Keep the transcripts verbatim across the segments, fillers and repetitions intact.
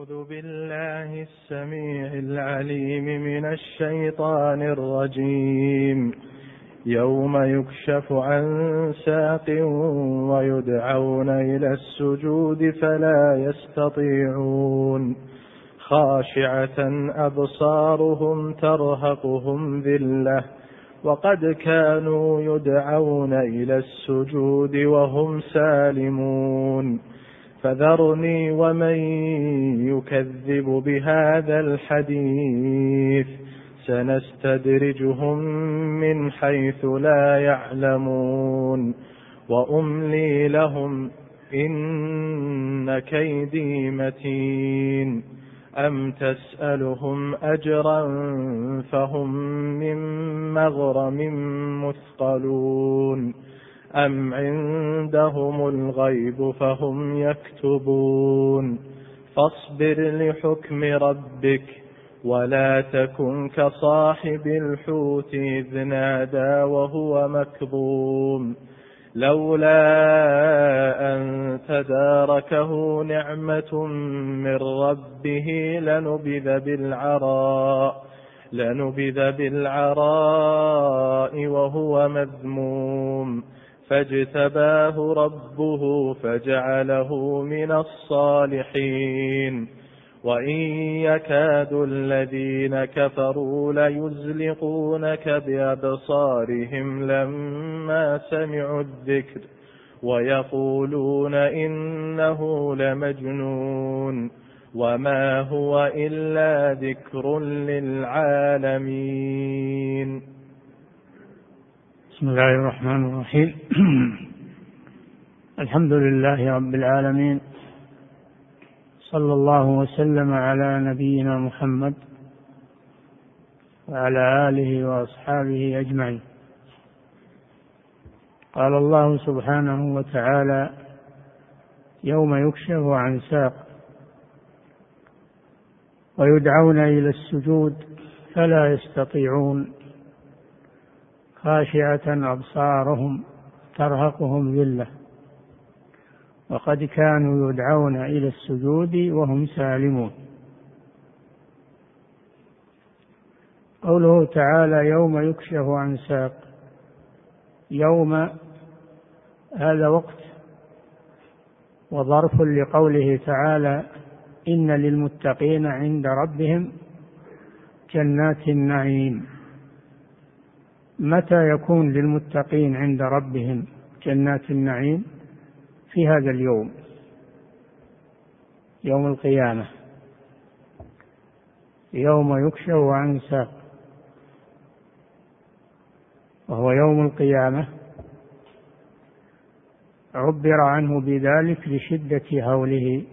أعوذ بالله السميع العليم من الشيطان الرجيم. يوم يكشف عن ساق ويدعون إلى السجود فلا يستطيعون خاشعة أبصارهم ترهقهم ذلة وقد كانوا يدعون إلى السجود وهم سالمون فذرني ومن يكذب بهذا الحديث سنستدرجهم من حيث لا يعلمون وأملي لهم إن كيدي متين أم تسألهم أجرا فهم من مغرم مثقلون أم عندهم الغيب فهم يكتبون فاصبر لحكم ربك ولا تكن كصاحب الحوت إذ نادى وهو مكظوم لولا أن تداركه نعمة من ربه لنبذ بالعراء لنبذ بالعراء وهو مذموم فاجتباه ربه فجعله من الصالحين وإن يكاد الذين كفروا ليزلقونك بأبصارهم لما سمعوا الذكر ويقولون إنه لمجنون وما هو إلا ذكر للعالمين. بسم الله الرحمن الرحيم. الحمد لله رب العالمين، صلى الله وسلم على نبينا محمد وعلى آله وأصحابه أجمعين. قال الله سبحانه وتعالى: يوم يكشف عن ساق ويدعون إلى السجود فلا يستطيعون خاشعة أبصارهم ترهقهم ذلة وقد كانوا يدعون إلى السجود وهم سالمون. قوله تعالى: يوم يكشف عن ساق، يوم هذا وقت وظرف لقوله تعالى: إن للمتقين عند ربهم جنات النعيم. متى يكون للمتقين عند ربهم جنات النعيم؟ في هذا اليوم، يوم القيامة، يوم يكشف عن ساق، وهو يوم القيامة. عبر عنه بذلك لشدة هوله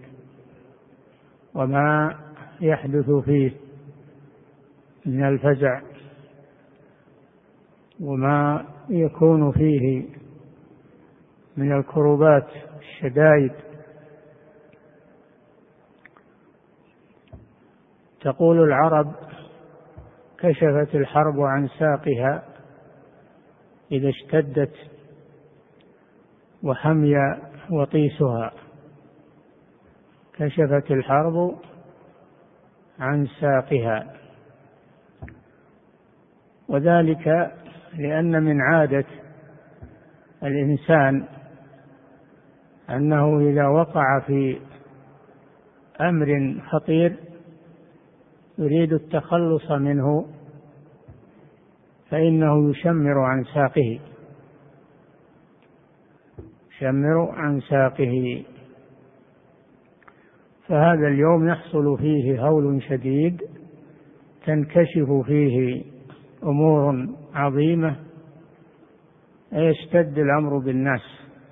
وما يحدث فيه من الفزع وما يكون فيه من الكروبات الشدائد. تقول العرب: كشفت الحرب عن ساقها إذا اشتدت وحمي وطيسها. كشفت الحرب عن ساقها، وذلك لأن من عادة الإنسان أنه إذا وقع في أمر خطير يريد التخلص منه فإنه يشمر عن ساقه يشمر عن ساقه فهذا اليوم يحصل فيه هول شديد، تنكشف فيه أمور عظيمة، يشتد الأمر بالناس.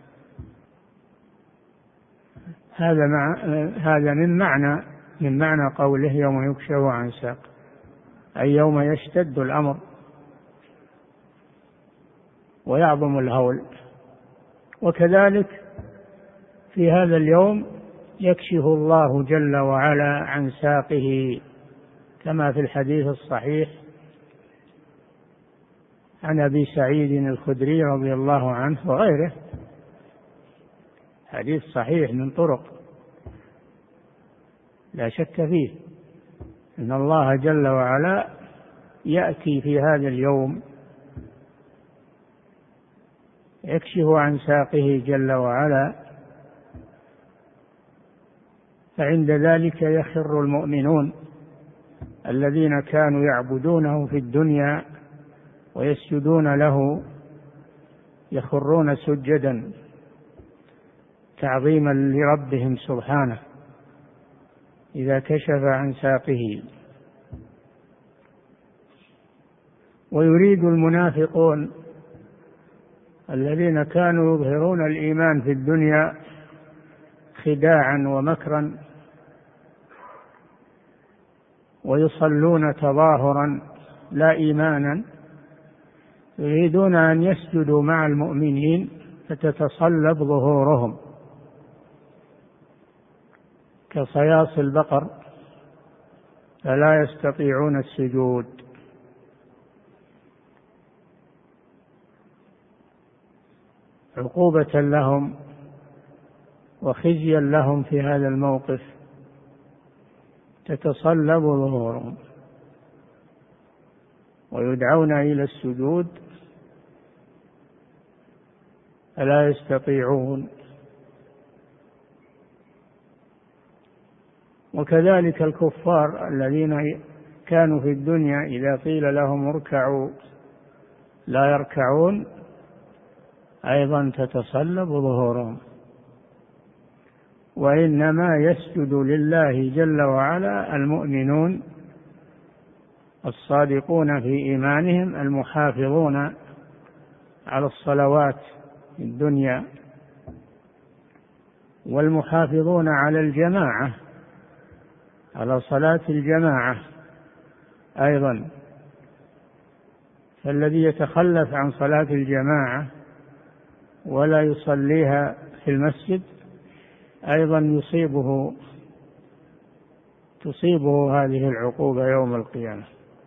هذا مع هذا من معنى من معنى قوله يوم يكشف عن ساق، أي يوم يشتد الأمر ويعظم الهول. وكذلك في هذا اليوم يكشف الله جل وعلا عن ساقه، كما في الحديث الصحيح عن أبي سعيد الخدري رضي الله عنه وغيره، حديث صحيح من طرق، لا شك فيه أن الله جل وعلا يأتي في هذا اليوم يكشف عن ساقه جل وعلا، فعند ذلك يخر المؤمنون الذين كانوا يعبدونه في الدنيا ويسجدون له يخرون سجدا تعظيما لربهم سبحانه إذا كشف عن ساقه. ويريد المنافقون الذين كانوا يظهرون الإيمان في الدنيا خداعا ومكرا ويصلون تظاهرا لا إيمانا، يريدون أن يسجدوا مع المؤمنين فتتصلب ظهورهم كصياص البقر فلا يستطيعون السجود. عقوبة لهم وخزيا لهم في هذا الموقف تتصلب ظهورهم ويدعون إلى السجود فلا يستطيعون. وكذلك الكفار الذين كانوا في الدنيا إذا قيل لهم اركعوا لا يركعون أيضا تتصلب ظهورهم، وإنما يسجد لله جل وعلا المؤمنون الصادقون في إيمانهم المحافظون على الصلوات في الدنيا والمحافظون على الجماعة على صلاة الجماعة أيضا. فالذي يتخلف عن صلاة الجماعة ولا يصليها في المسجد أيضا يصيبه تصيبه هذه العقوبة يوم القيامة.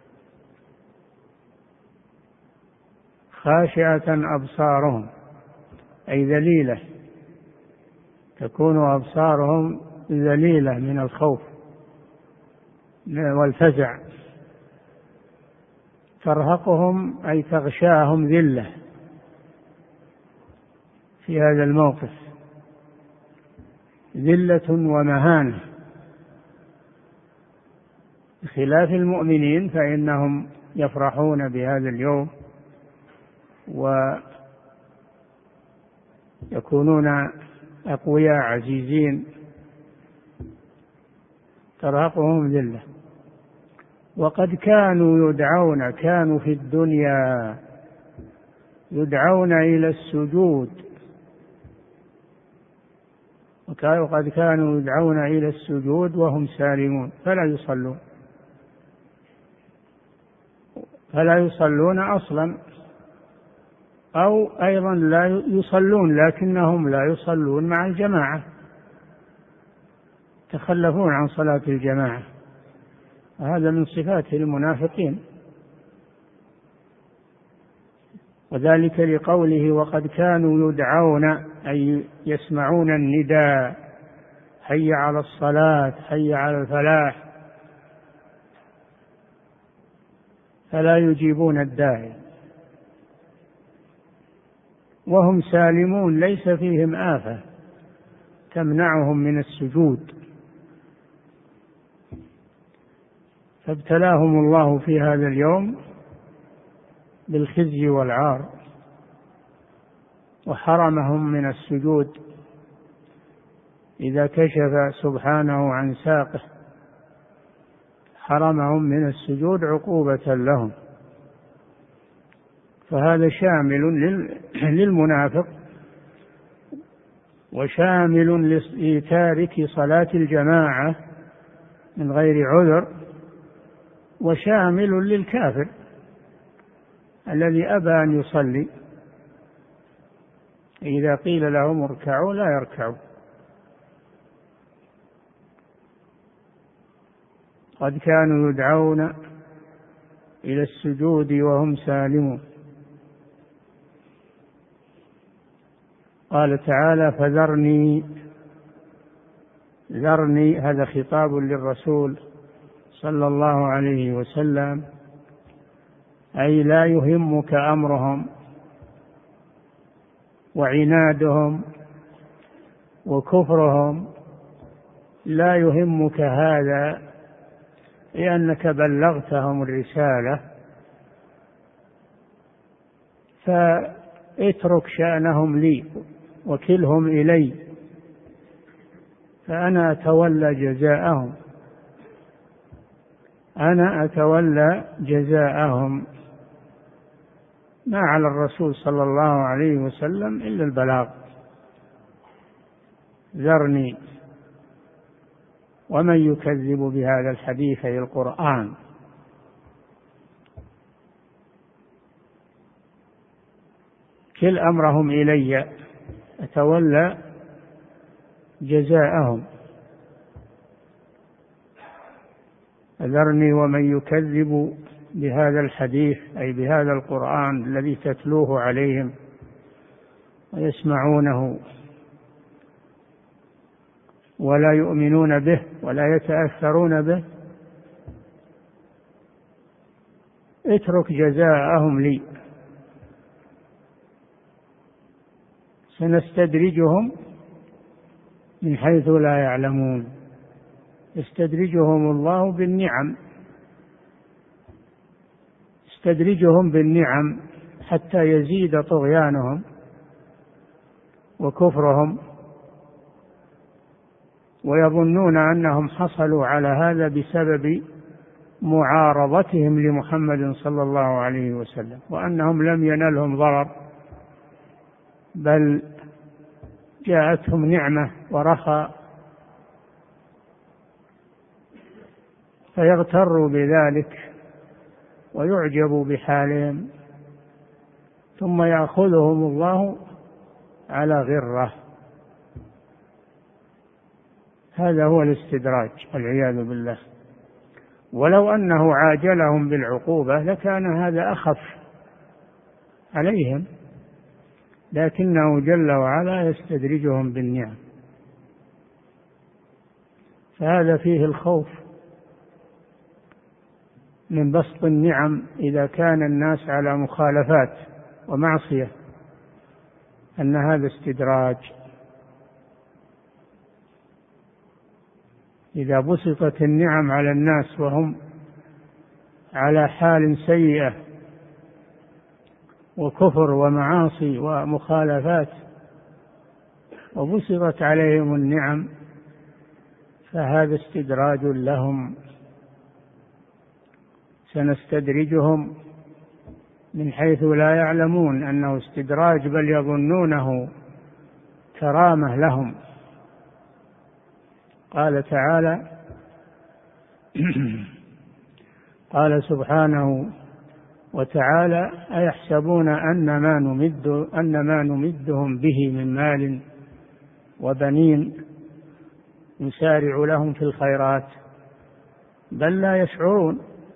خاشعة أبصارهم أي ذليلة، تكون أبصارهم ذليلة من الخوف والفزع، ترهقهم أي تغشاهم ذلة في هذا الموقف، ذلة ومهانة، بخلاف المؤمنين فإنهم يفرحون بهذا اليوم ويكونون أقوياء عزيزين، ترهقهم ذلة. وقد كانوا يدعون كانوا في الدنيا يدعون إلى السجود، وقد كانوا يدعون إلى السجود وهم سالمون فلا يصلون فلا يصلون أصلا، أو أيضا لا يصلون لكنهم لا يصلون مع الجماعة، تخلفون عن صلاة الجماعة، هذا من صفات المنافقين. وذلك لقوله وقد كانوا يدعون أي يسمعون النداء حي على الصلاة حي على الفلاح فلا يجيبون الداعي وهم سالمون ليس فيهم آفة تمنعهم من السجود، فابتلاهم الله في هذا اليوم بالخزي والعار وحرمهم من السجود إذا كشف سبحانه عن ساقه، حرمهم من السجود عقوبة لهم. فهذا شامل للمنافق وشامل لتارك صلاة الجماعة من غير عذر، وشامل للكافر الذي أبى أن يصلي إذا قيل لهم اركعوا لا يركعوا. قد كانوا يدعون إلى السجود وهم سالمون. قال تعالى فذرني ذرني، هذا خطاب للرسول صلى الله عليه وسلم، أي لا يهمك أمرهم وعنادهم وكفرهم، لا يهمك هذا، لأنك بلغتهم الرسالة، فاترك شأنهم لي وكلهم إلي، فأنا أتولى جزاءهم، أنا أتولى جزاءهم. ما على الرسول صلى الله عليه وسلم إلا البلاغ. ذرني ومن يكذب بهذا الحديث أي القرآن. كل أمرهم إلي، أتولى جزاءهم. ذرني ومن يكذب بهذا الحديث أي بهذا القرآن الذي تتلوه عليهم ويسمعونه ولا يؤمنون به ولا يتأثرون به، اترك جزاءهم لي، سنستدرجهم من حيث لا يعلمون. يستدرجهم الله بالنعم، يستدرجهم بالنعم حتى يزيد طغيانهم وكفرهم، ويظنون أنهم حصلوا على هذا بسبب معارضتهم لمحمد صلى الله عليه وسلم، وأنهم لم ينلهم ضرر، بل جاءتهم نعمة ورخاء، فيغتروا بذلك ويعجبوا بحالهم، ثم يأخذهم الله على غرة. هذا هو الاستدراج والعياذ بالله. ولو أنه عاجلهم بالعقوبة لكان هذا أخف عليهم، لكنه جل وعلا يستدرجهم بالنعم، فهذا فيه الخوف من بسط النعم إذا كان الناس على مخالفات ومعصية، أن هذا استدراج. إذا بسطت النعم على الناس وهم على حال سيئة وكفر ومعاصي ومخالفات، وبسطت عليهم النعم، فهذا استدراج لهم. سنستدرجهم من حيث لا يعلمون، أنه استدراج بل يظنونه كرامة لهم. قال تعالى قال سبحانه وتعالى: أيحسبون أن ما نمد أن ما نمدهم به من مال وبنين نسارع لهم في الخيرات بل لا يشعرون.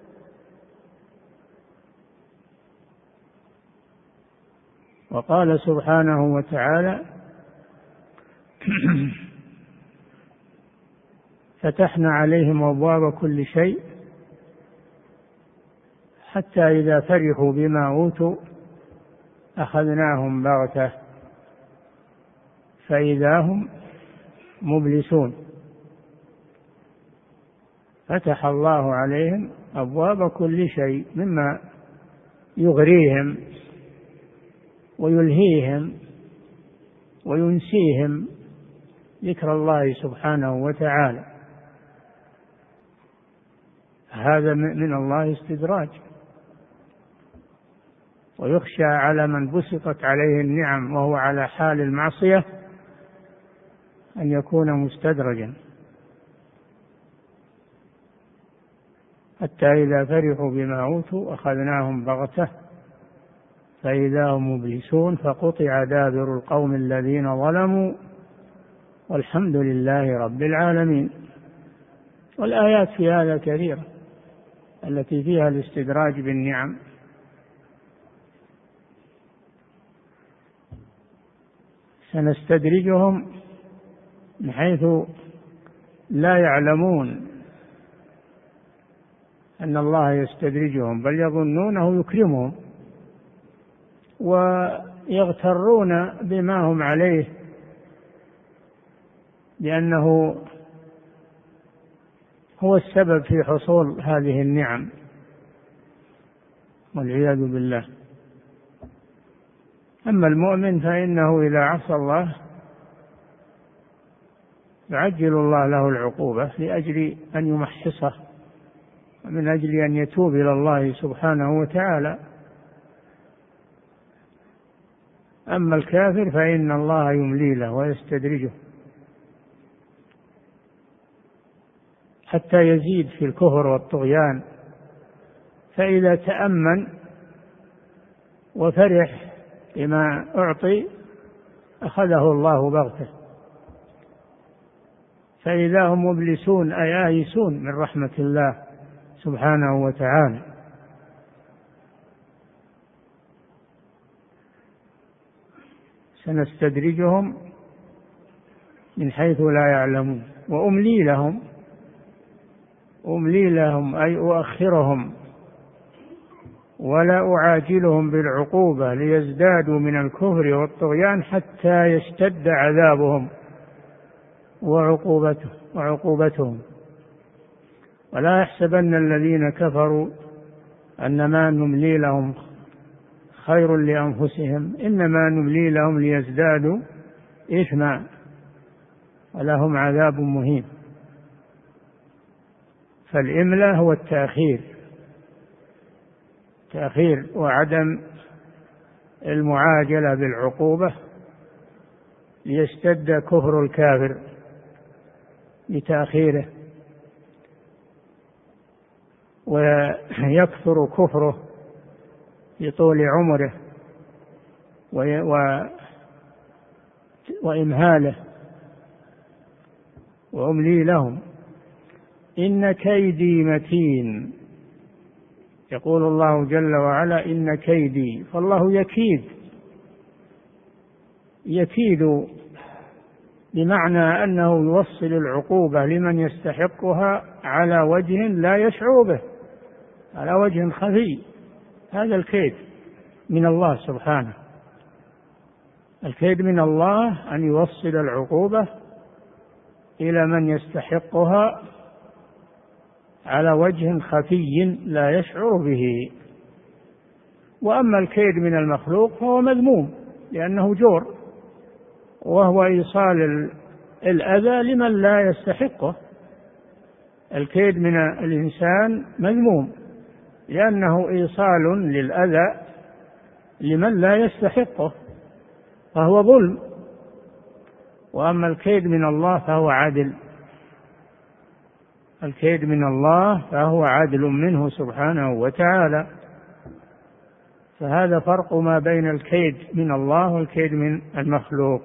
وقال سبحانه وتعالى: فتحنا عليهم أبواب كل شيء حتى إذا فرحوا بما أوتوا أخذناهم بغتة فإذا هم مبلسون. فتح الله عليهم أبواب كل شيء مما يغريهم ويلهيهم وينسيهم ذكر الله سبحانه وتعالى. هذا من الله استدراج. ويخشى على من بسطت عليه النعم وهو على حال المعصية أن يكون مستدرجا، حتى إذا فرحوا بما أوتوا أخذناهم بغتة فإذا هم مبلسون فقطع دابر القوم الذين ظلموا والحمد لله رب العالمين. والآيات في هذا كثيرة التي فيها الاستدراج بالنعم. سنستدرجهم من حيث لا يعلمون أن الله يستدرجهم، بل يظنونه يكرمهم ويغترون بما هم عليه، لأنه هو السبب في حصول هذه النعم والعياذ بالله. أما المؤمن فإنه إذا عصى الله يعجل الله له العقوبة لأجل أن يمحصه ومن أجل أن يتوب إلى الله سبحانه وتعالى. أما الكافر فإن الله يملي له ويستدرجه حتى يزيد في الكفر والطغيان، فإذا تأمن وفرح بما أعطي أخذه الله بغته، فإذا هم مبلسون أي آيسون من رحمة الله سبحانه وتعالى. سنستدرجهم من حيث لا يعلمون وأملي لهم، أملي لهم أي أؤخرهم ولا أعاجلهم بالعقوبة ليزدادوا من الكفر والطغيان حتى يشتد عذابهم وعقوبته وعقوبتهم. ولا يحسبن الذين كفروا أنما نملي لهم خير لأنفسهم، إنما نملي لهم ليزدادوا إثما ولهم عذاب مهين. فالإملاء هو التأخير، تأخير وعدم المعاجلة بالعقوبة ليشتد كفر الكافر بتأخيره ويكثر كفره بطول عمره وإمهاله. وأملي لهم إن كيدي متين، يقول الله جل وعلا إن كيدي، فالله يكيد، يكيد بمعنى أنه يوصل العقوبة لمن يستحقها على وجه لا يشعر به، على وجه خفي. هذا الكيد من الله سبحانه، الكيد من الله أن يوصل العقوبة إلى من يستحقها على وجه خفي لا يشعر به. وأما الكيد من المخلوق فهو مذموم لأنه جور، وهو إيصال الأذى لمن لا يستحقه. الكيد من الإنسان مذموم لأنه إيصال للأذى لمن لا يستحقه، فهو ظلم. وأما الكيد من الله فهو عدل، الكيد من الله فهو عدل منه سبحانه وتعالى. فهذا فرق ما بين الكيد من الله والكيد من المخلوق.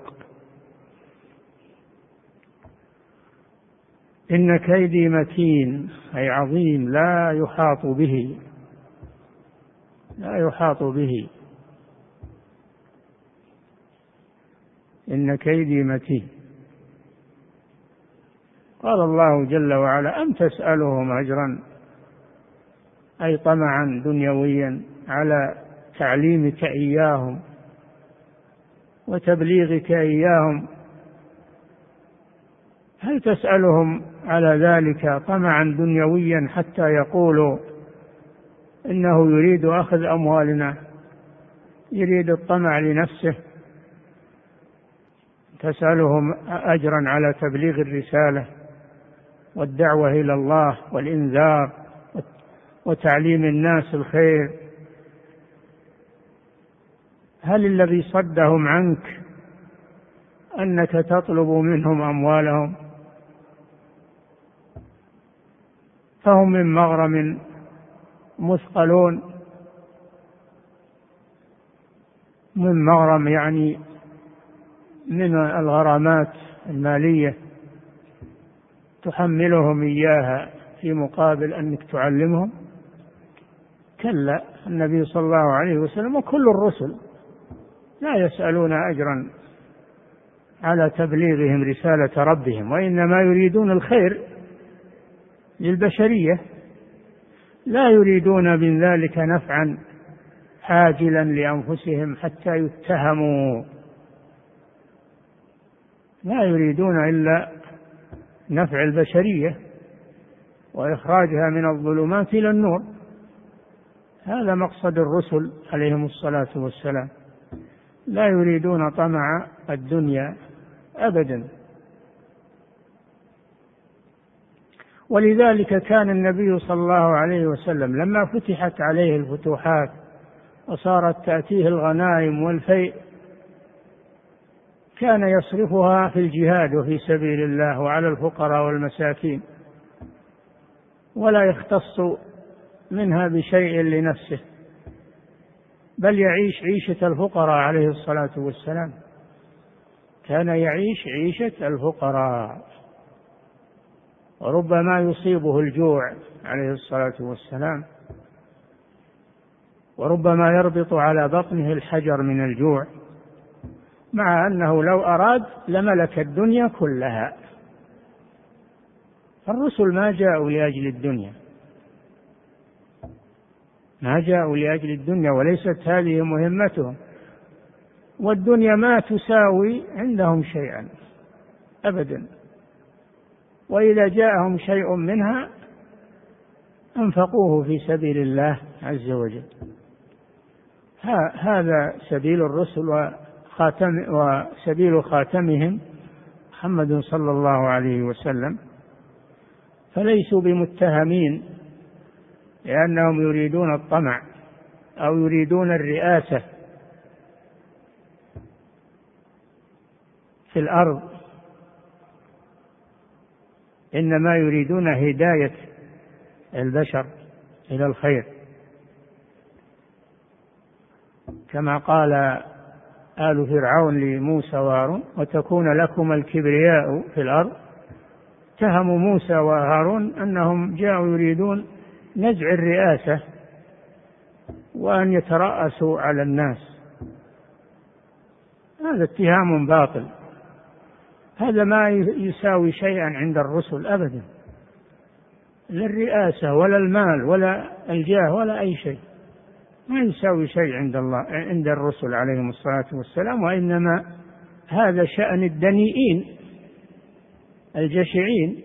إن كيدي متين أي عظيم لا يحاط به، لا يحاط به. إن كيدي متين. قال الله جل وعلا أم تسألهم أجرا أي طمعا دنيويا على تعليمك إياهم وتبليغك إياهم، هل تسألهم على ذلك طمعا دنيويا حتى يقولوا إنه يريد أخذ أموالنا، يريد الطمع لنفسه؟ تسألهم أجرا على تبليغ الرسالة والدعوة إلى الله والإنذار وتعليم الناس الخير. هل الذي صدهم عنك أنك تطلب منهم أموالهم؟ فهم من مغرم مثقلون، من مغرم يعني من الغرامات المالية تحملهم إياها في مقابل أنك تعلمهم. كلا، النبي صلى الله عليه وسلم وكل الرسل لا يسألون أجرا على تبليغهم رسالة ربهم، وإنما يريدون الخير للبشرية، لا يريدون من ذلك نفعا عاجلا لأنفسهم حتى يتهموا، لا يريدون إلا نفع البشرية وإخراجها من الظلمات إلى النور. هذا مقصد الرسل عليهم الصلاة والسلام، لا يريدون طمع الدنيا أبدا. ولذلك كان النبي صلى الله عليه وسلم لما فتحت عليه الفتوحات وصارت تأتيه الغنائم والفيء كان يصرفها في الجهاد وفي سبيل الله وعلى الفقراء والمساكين، ولا يختص منها بشيء لنفسه، بل يعيش عيشة الفقراء عليه الصلاة والسلام، كان يعيش عيشة الفقراء، وربما يصيبه الجوع عليه الصلاة والسلام، وربما يربط على بطنه الحجر من الجوع، مع أنه لو أراد لملك الدنيا كلها. الرسل ما جاءوا لأجل الدنيا، ما جاءوا لأجل الدنيا، وليست هذه مهمتهم، والدنيا ما تساوي عندهم شيئا أبدا، وإذا جاءهم شيء منها أنفقوه في سبيل الله عز وجل. هذا سبيل الرسل وخاتم وسبيل خاتمهم محمد صلى الله عليه وسلم، فليسوا بمتهمين لأنهم يريدون الطمع أو يريدون الرئاسة في الأرض، إنما يريدون هداية البشر إلى الخير، كما قال آل فرعون لموسى وهارون: وتكون لكم الكبرياء في الأرض. اتهموا موسى وهارون أنهم جاءوا يريدون نزع الرئاسة وأن يترأسوا على الناس، هذا اتهام باطل، هذا ما يساوي شيئا عند الرسل أبدا، لا الرئاسة ولا المال ولا الجاه ولا أي شيء، ما يساوي شيء عند الله عند الرسل عليهم الصلاة والسلام، وإنما هذا شأن الدنيئين الجشعين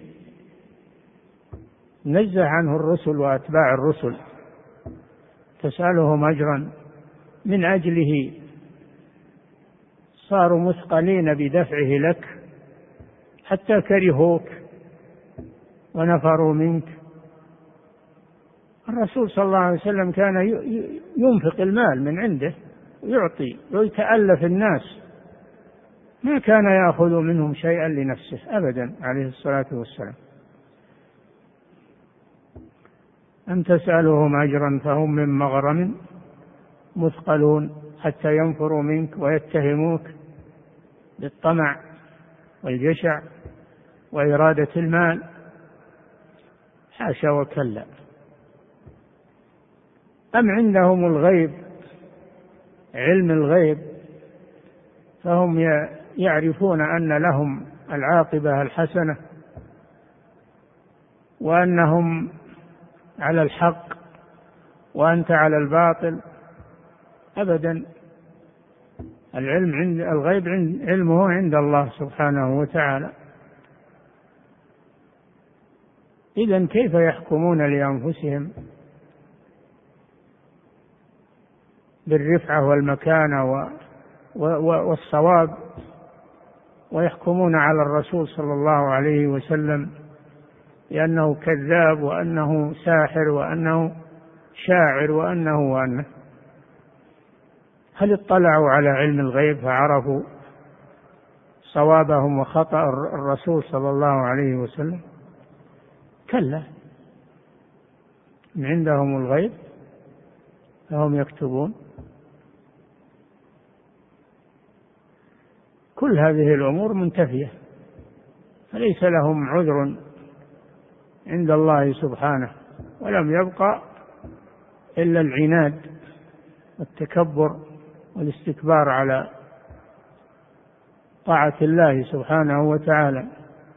نزه عنه الرسل وأتباع الرسل، تسألهم أجرا من أجله صاروا مثقلين بدفعه لك حتى كرهوك ونفروا منك. الرسول صلى الله عليه وسلم كان ينفق المال من عنده ويعطي ويتألف الناس، ما كان يأخذ منهم شيئا لنفسه أبدا عليه الصلاة والسلام. أم تسألهم أجرا فهم من مغرم مثقلون حتى ينفروا منك ويتهموك بالطمع والجشع وإرادة المال، حاشا وكلا. أم عندهم الغيب، علم الغيب، فهم يعرفون أن لهم العاقبة الحسنة وأنهم على الحق وأنت على الباطل؟ أبدا، العلم عند الغيب عند علمه عند الله سبحانه وتعالى. إذن كيف يحكمون لأنفسهم بالرفعة والمكانة والصواب ويحكمون على الرسول صلى الله عليه وسلم لأنه كذاب وأنه ساحر وأنه شاعر وأنه وأنه؟ هل اطلعوا على علم الغيب فعرفوا صوابهم وخطأ الرسول صلى الله عليه وسلم؟ كلا، من عندهم الغيب فهم يكتبون. كل هذه الأمور منتفية، فليس لهم عذر عند الله سبحانه، ولم يبقى إلا العناد والتكبر والاستكبار على طاعة الله سبحانه وتعالى.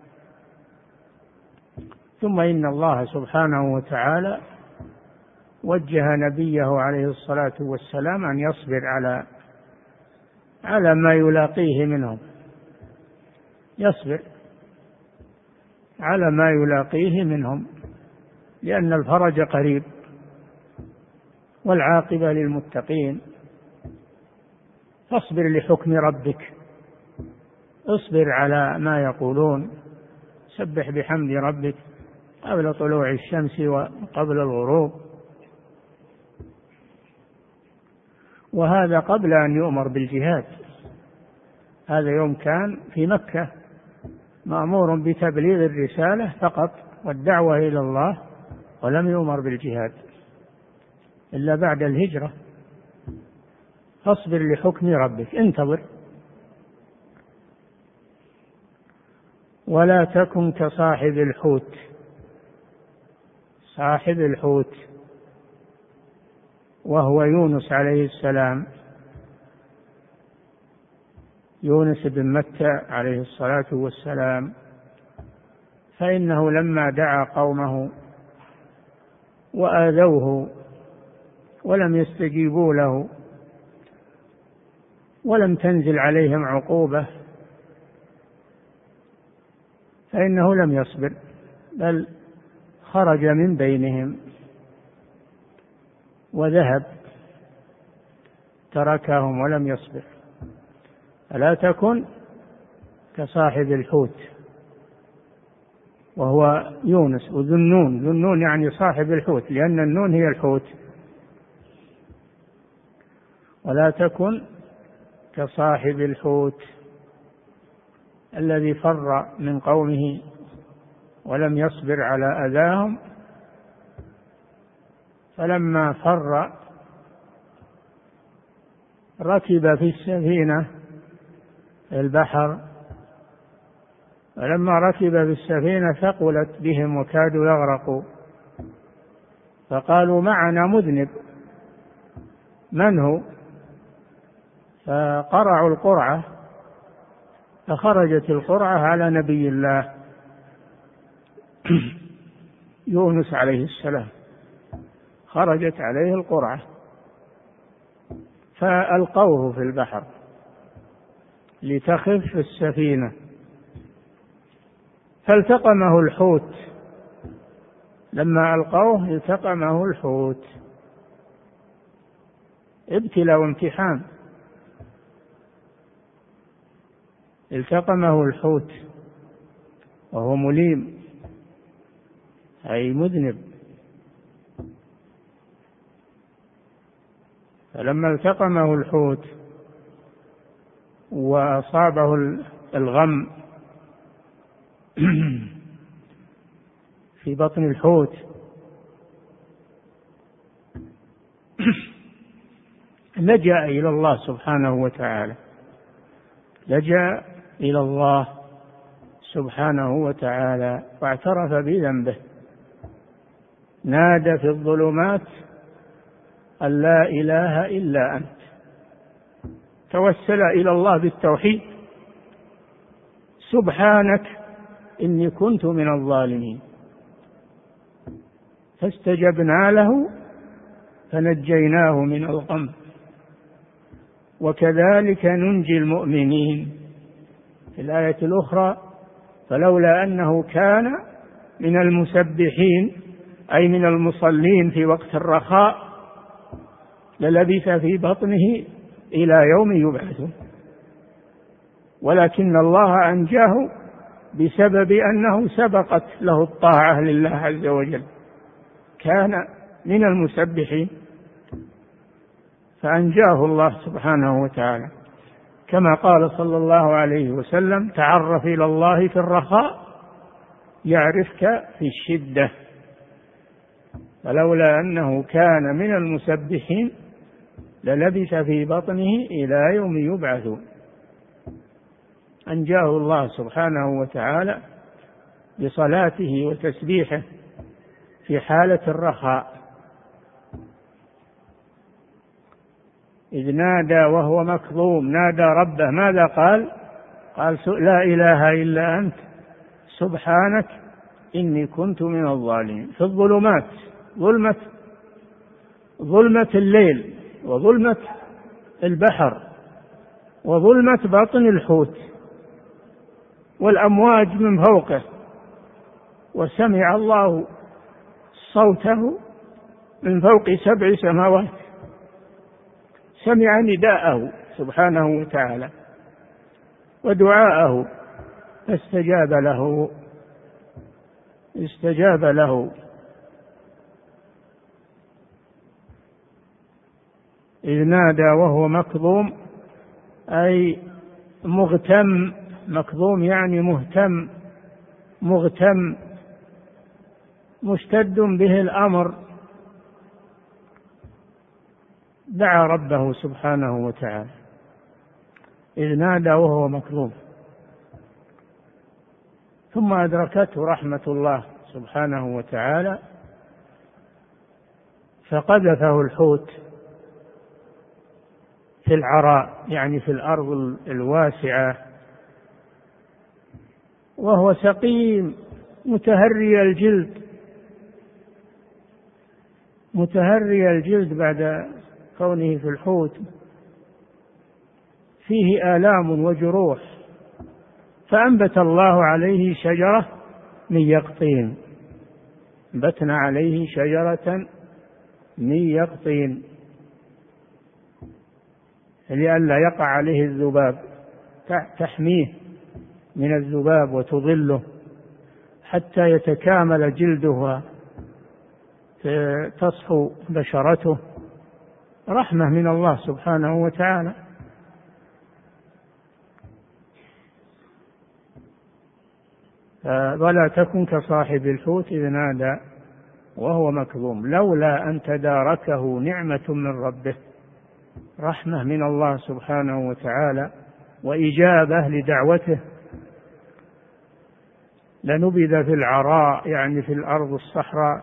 ثم إن الله سبحانه وتعالى وجه نبيه عليه الصلاة والسلام أن يصبر على على ما يلاقيه منهم، يصبر على ما يلاقيه منهم، لأن الفرج قريب والعاقبة للمتقين. فاصبر لحكم ربك، اصبر على ما يقولون، سبح بحمد ربك قبل طلوع الشمس وقبل الغروب. وهذا قبل أن يؤمر بالجهاد، هذا يوم كان في مكة مأمور بتبليغ الرسالة فقط والدعوة إلى الله، ولم يؤمر بالجهاد إلا بعد الهجرة. فاصبر لحكم ربك، انتظر، ولا تكن كصاحب الحوت. صاحب الحوت وهو يونس عليه السلام، يونس بن متى عليه الصلاة والسلام، فإنه لما دعا قومه وآذوه ولم يستجيبوا له ولم تنزل عليهم عقوبة، فإنه لم يصبر، بل خرج من بينهم وذهب، تركهم ولم يصبر. فلا تكن كصاحب الحوت وهو يونس، وذو النون، ذو النون يعني صاحب الحوت، لأن النون هي الحوت. ولا تكن كصاحب الحوت الذي فر من قومه ولم يصبر على أذاهم، فلما فر ركب في السفينة في البحر، فلما ركب في السفينة ثقلت بهم وكادوا يغرقوا، فقالوا معنا مذنب، من هو؟ فقرعوا القرعة، فخرجت القرعة على نبي الله يونس عليه السلام، خرجت عليه القرعة فألقوه في البحر لتخف السفينة، فالتقمه الحوت، لما ألقوه التقمه الحوت، ابتلاء وامتحان، التقمه الحوت وهو مليم أي مذنب. فلما التقمه الحوت وأصابه الغم في بطن الحوت لجأ إلى الله سبحانه وتعالى، لجأ إلى الله سبحانه وتعالى واعترف بذنبه، نادى في الظلمات أن لا إله إلا أنت، توسل إلى الله بالتوحيد، سبحانك إني كنت من الظالمين، فاستجبنا له فنجيناه من الغم وكذلك ننجي المؤمنين. في الآية الأخرى فلولا أنه كان من المسبحين أي من المصلين في وقت الرخاء للبث في بطنه إلى يوم يبعثون، ولكن الله أنجاه بسبب أنه سبقت له الطاعة لله عز وجل، كان من المسبحين فأنجاه الله سبحانه وتعالى، كما قال صلى الله عليه وسلم: تعرف إلى الله في الرخاء يعرفك في الشدة. فلولا أنه كان من المسبحين للبث في بطنه إلى يوم يبعثون. أنجاه الله سبحانه وتعالى بصلاته وتسبيحه في حالة الرخاء، إذ نادى وهو مكظوم، نادى ربه، ماذا قال؟ قال لا إله إلا أنت سبحانك إني كنت من الظالمين. في الظلمات، ظلمة ظلمة الليل، وظلمة البحر، وظلمة بطن الحوت، والأمواج من فوقه، وسمع الله صوته من فوق سبع سماوات، سمع نداءه سبحانه وتعالى ودعاءه فاستجاب له استجاب له إذ نادى وهو مكظوم، أي مغتم. مكظوم يعني مهتم، مغتم، مشتد به الأمر. دعا ربه سبحانه وتعالى إذ نادى وهو مكظوم، ثم أدركته رحمة الله سبحانه وتعالى فقذفه الحوت في العراء، يعني في الأرض الواسعة، وهو سقيم متهري الجلد متهري الجلد بعد كونه في الحوت، فيه آلام وجروح. فأنبت الله عليه شجرة من يقطين، أنبتنا عليه شجرة من يقطين لئلا يقع عليه الذباب، تحميه من الذباب وتظله حتى يتكامل جلده وتصفو بشرته، رحمة من الله سبحانه وتعالى. ولا تكن كصاحب الحوت إذ نادى وهو مكظوم لولا أن تداركه نعمة من ربه، رحمة من الله سبحانه وتعالى وإجابة لدعوته، لنبذ في العراء، يعني في الأرض الصحراء،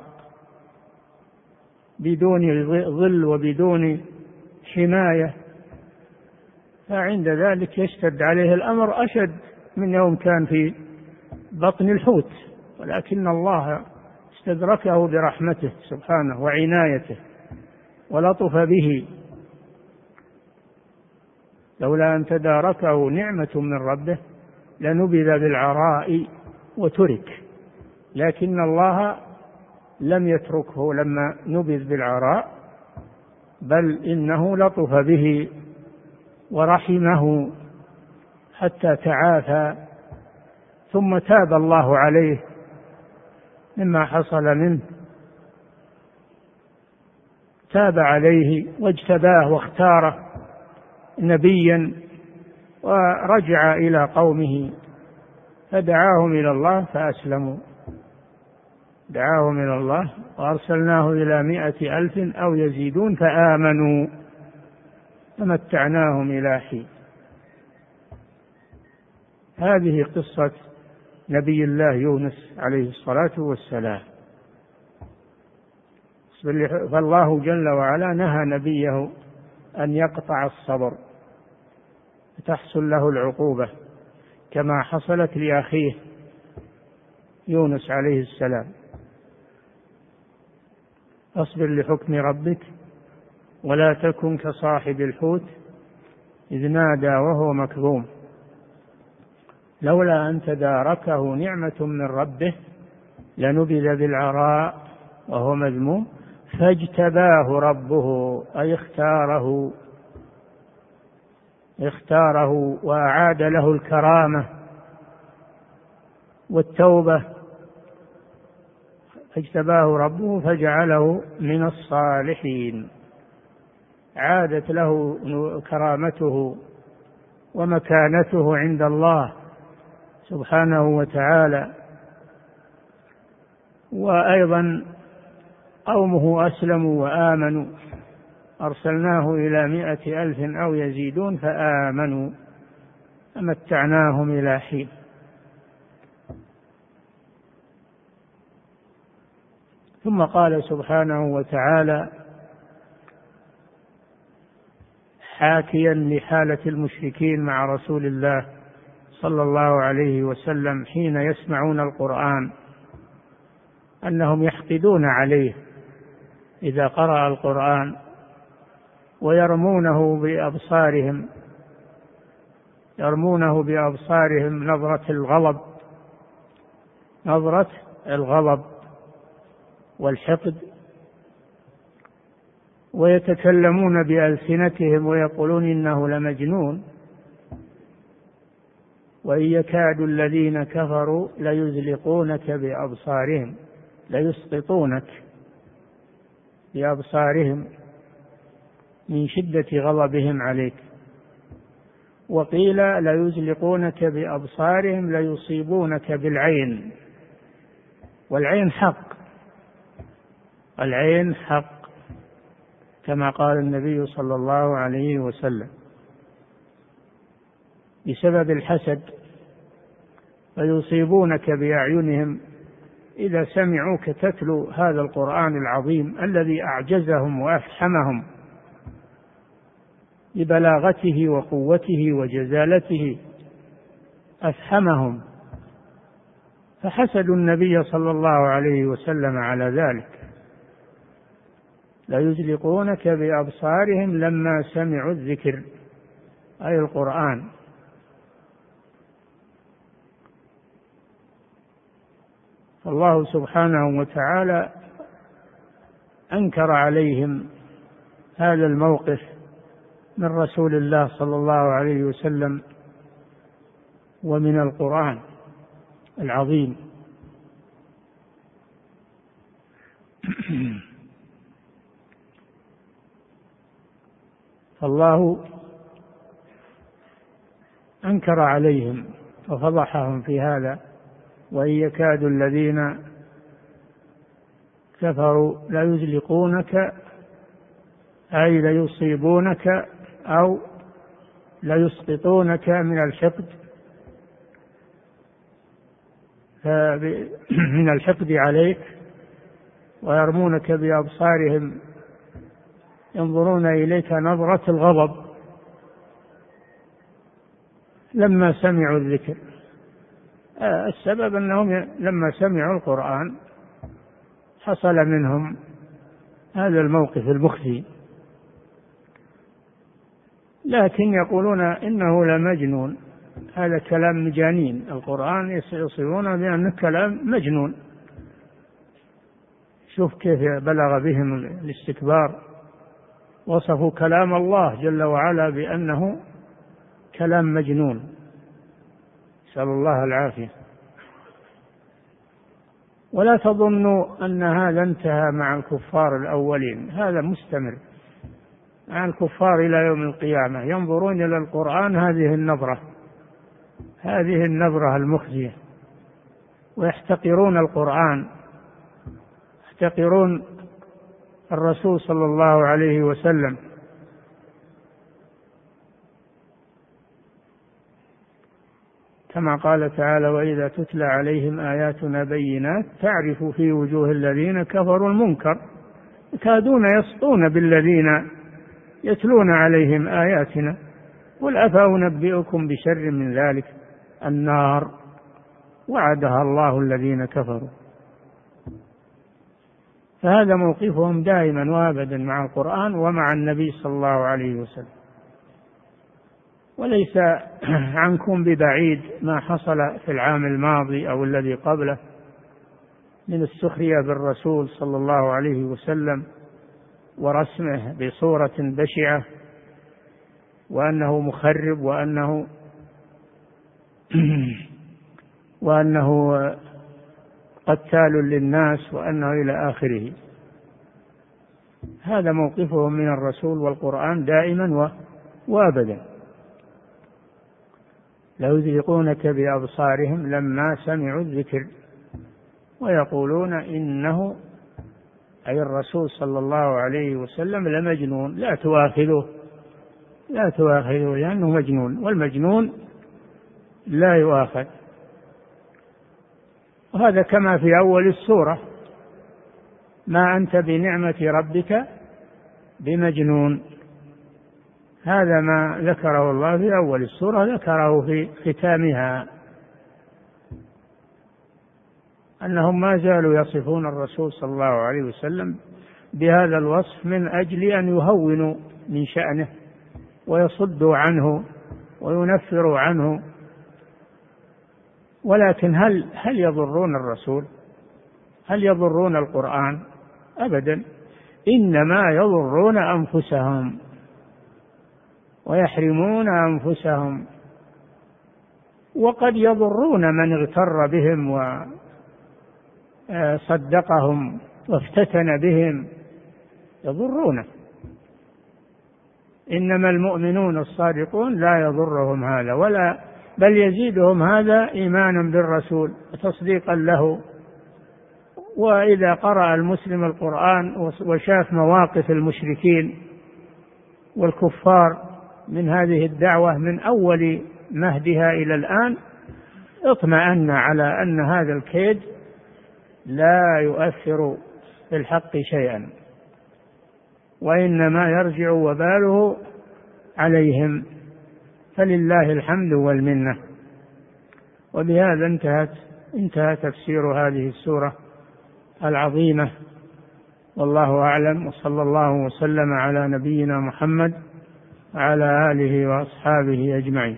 بدون ظل وبدون حماية، فعند ذلك يشتد عليه الأمر أشد من يوم كان في بطن الحوت، ولكن الله استدركه برحمته سبحانه وعنايته ولطف به. لولا أن تداركه نعمة من ربه لنبذ بالعراء وترك، لكن الله لم يتركه لما نبذ بالعراء، بل إنه لطف به ورحمه حتى تعافى، ثم تاب الله عليه مما حصل منه، تاب عليه واجتباه واختاره نبيا، ورجع إلى قومه فدعاهم إلى الله فأسلموا، دعاهم إلى الله وأرسلناه إلى مائة ألف أو يزيدون فآمنوا فمتعناهم إلى حين. هذه قصة نبي الله يونس عليه الصلاة والسلام. فالله جل وعلا نهى نبيه أن يقطع الصبر تحصل له العقوبة كما حصلت لأخيه يونس عليه السلام. اصبر لحكم ربك ولا تكن كصاحب الحوت إذ نادى وهو مكظوم لولا أن تداركه نعمة من ربه لنبذ بالعراء وهو مذموم فاجتباه ربه، أي اختاره اختاره وأعاد له الكرامة والتوبة، فاجتباه ربه فجعله من الصالحين، عادت له كرامته ومكانته عند الله سبحانه وتعالى. وأيضا قومه أسلموا وآمنوا، أرسلناه إلى مائة ألف أو يزيدون فآمنوا فمتعناهم إلى حين. ثم قال سبحانه وتعالى حاكيا لحالة المشركين مع رسول الله صلى الله عليه وسلم حين يسمعون القرآن أنهم يحقدون عليه إذا قرأ القرآن ويرمونه بأبصارهم يرمونه بأبصارهم نظرة الغضب نظرة الغضب والحقد، ويتكلمون بألسنتهم ويقولون إنه لمجنون، وإن يكاد الذين كفروا ليزلقونك بأبصارهم ليسقطونك بأبصارهم من شدة غضبهم عليك، وقيل ليزلقونك بأبصارهم ليصيبونك بالعين، والعين حق، العين حق كما قال النبي صلى الله عليه وسلم بسبب الحسد، فيصيبونك بأعينهم إذا سمعوك تتلو هذا القرآن العظيم الذي أعجزهم وأفحمهم ببلاغته وقوته وجزالته، أفحمهم، فحسدوا النبي صلى الله عليه وسلم على ذلك. ليزلقونك بأبصارهم لما سمعوا الذكر أي القرآن. الله سبحانه وتعالى أنكر عليهم هذا الموقف من رسول الله صلى الله عليه وسلم ومن القرآن العظيم. فالله أنكر عليهم وفضحهم في هذا، وإن يكاد الذين كفروا ليزلقونك أي ليصيبونك أو ليسقطونك من الحقد من الحقد عليك، ويرمونك بأبصارهم ينظرون إليك نظرة الغضب لما سمعوا الذكر. السبب أنهم لما سمعوا القرآن حصل منهم هذا الموقف المخزي، لكن يقولون إنه لمجنون، هذا كلام مجانين، القرآن يصفون بأنه كلام مجنون. شوف كيف بلغ بهم الاستكبار، وصفوا كلام الله جل وعلا بأنه كلام مجنون، نسأل الله العافية. ولا تظنوا أن هذا انتهى مع الكفار الأولين، هذا مستمر مع الكفار إلى يوم القيامة، ينظرون إلى القرآن هذه النظرة هذه النظرة المخزية، ويحتقرون القرآن، يحتقرون الرسول صلى الله عليه وسلم. كما قال تعالى: وإذا تتلى عليهم آياتنا بينات تعرف في وجوه الذين كفروا المنكر يكادون يسطون بالذين يتلون عليهم آياتنا قل أفأنبئكم بشر من ذلك النار وعدها الله الذين كفروا. فهذا موقفهم دائما وابدا مع القرآن ومع النبي صلى الله عليه وسلم. وليس عنكم ببعيد ما حصل في العام الماضي أو الذي قبله من السخرية بالرسول صلى الله عليه وسلم ورسمه بصورة بشعة، وأنه مخرب، وأنه وأنه قتال للناس، وأنه إلى آخره. هذا موقفهم من الرسول والقرآن دائما وأبدا. ليزلقونك بأبصارهم لما سمعوا الذكر ويقولون إنه أي الرسول صلى الله عليه وسلم لمجنون، لا تؤاخذوه لا تؤاخذوه لأنه مجنون، والمجنون لا يؤاخذ. وهذا كما في أول السورة: ما أنت بنعمة ربك بمجنون. هذا ما ذكره الله في أول السورة ذكره في ختامها، أنهم ما زالوا يصفون الرسول صلى الله عليه وسلم بهذا الوصف من أجل أن يهونوا من شأنه ويصدوا عنه وينفروا عنه. ولكن هل هل يضرون الرسول؟ هل يضرون القرآن؟ أبدا، إنما يضرون أنفسهم ويحرمون أنفسهم، وقد يضرون من اغتر بهم وصدقهم وافتتن بهم، يضرونه. إنما المؤمنون الصادقون لا يضرهم هذا، ولا بل يزيدهم هذا إيمانا بالرسول وتصديقا له. وإذا قرأ المسلم القرآن وشاف مواقف المشركين والكفار من هذه الدعوة من أول مهدها إلى الآن اطمأن على أن هذا الكيد لا يؤثر في الحق شيئا، وإنما يرجع وباله عليهم. فلله الحمد والمنة. وبهذا انتهت انتهى تفسير هذه السورة العظيمة، والله أعلم، وصلى الله وسلم على نبينا محمد وعلى آله وأصحابه أجمعين.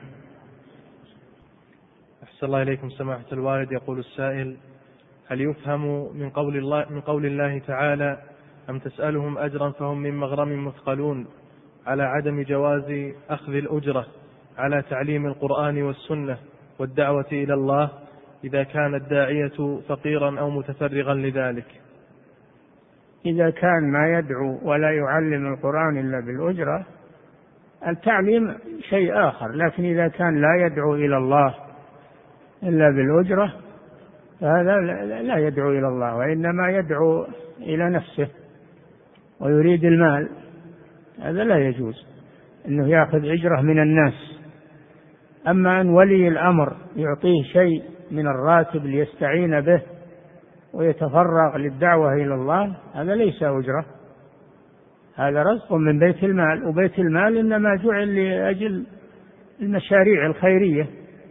أحسن الله إليكم سماحة الوالد. يقول السائل: هل يفهم من قول الله من قول الله تعالى: أم تسألهم أجرا فهم من مغرم مثقلون، على عدم جواز أخذ الأجرة على تعليم القرآن والسنة والدعوة إلى الله إذا كان الداعية فقيرا أو متفرغا لذلك؟ إذا كان ما يدعو ولا يعلم القرآن إلا بالأجرة، التعليم شيء آخر، لكن إذا كان لا يدعو إلى الله إلا بالأجرة فهذا لا يدعو إلى الله، وإنما يدعو إلى نفسه ويريد المال، هذا لا يجوز أنه يأخذ أجرة من الناس. أما أن ولي الأمر يعطيه شيء من الراتب ليستعين به ويتفرغ للدعوة إلى الله، هذا ليس أجرة، هذا رزق من بيت المال، وبيت المال إنما جعل لأجل المشاريع الخيرية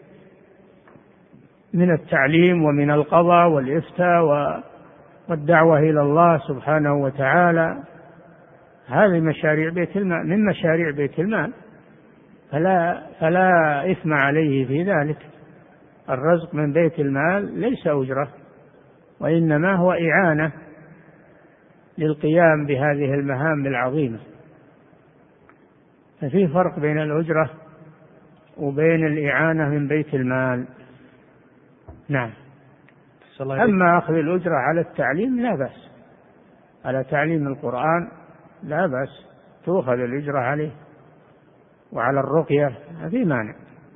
من التعليم ومن القضاء والإفتاء والدعوة إلى الله سبحانه وتعالى. هذه مشاريع بيت المال، من مشاريع بيت المال، فلا, فلا إثم عليه في ذلك. الرزق من بيت المال ليس أجرة، وإنما هو إعانة للقيام بهذه المهام العظيمة. ففي فرق بين الأجرة وبين الإعانة من بيت المال. نعم. أما أخذ الأجرة على التعليم لا بأس، على تعليم القرآن لا بأس، تؤخذ الأجرة عليه، وعلى الرقية ما في مانع،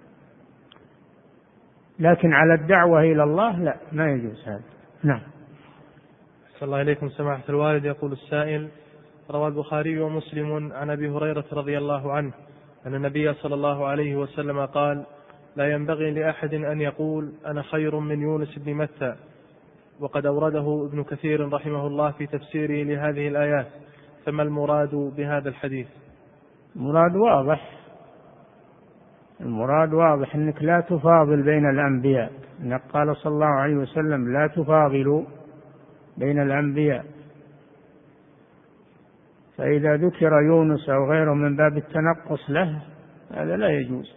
لكن على الدعوة إلى الله لا، ما يجوز هذا. نعم. صلى الله عليكم سماحة الوالد. يقول السائل: روى البخاري ومسلم عن أبي هريرة رضي الله عنه أن النبي صلى الله عليه وسلم قال: لا ينبغي لأحد أن يقول أنا خير من يونس بن متى. وقد أورده ابن كثير رحمه الله في تفسيره لهذه الآيات، فما المراد بهذا الحديث؟ المراد واضح، المراد واضح أنك لا تفاضل بين الأنبياء، أنك قال صلى الله عليه وسلم: لا تفاضلوا بين الأنبياء. فإذا ذكر يونس أو غيره من باب التنقص له هذا لا يجوز.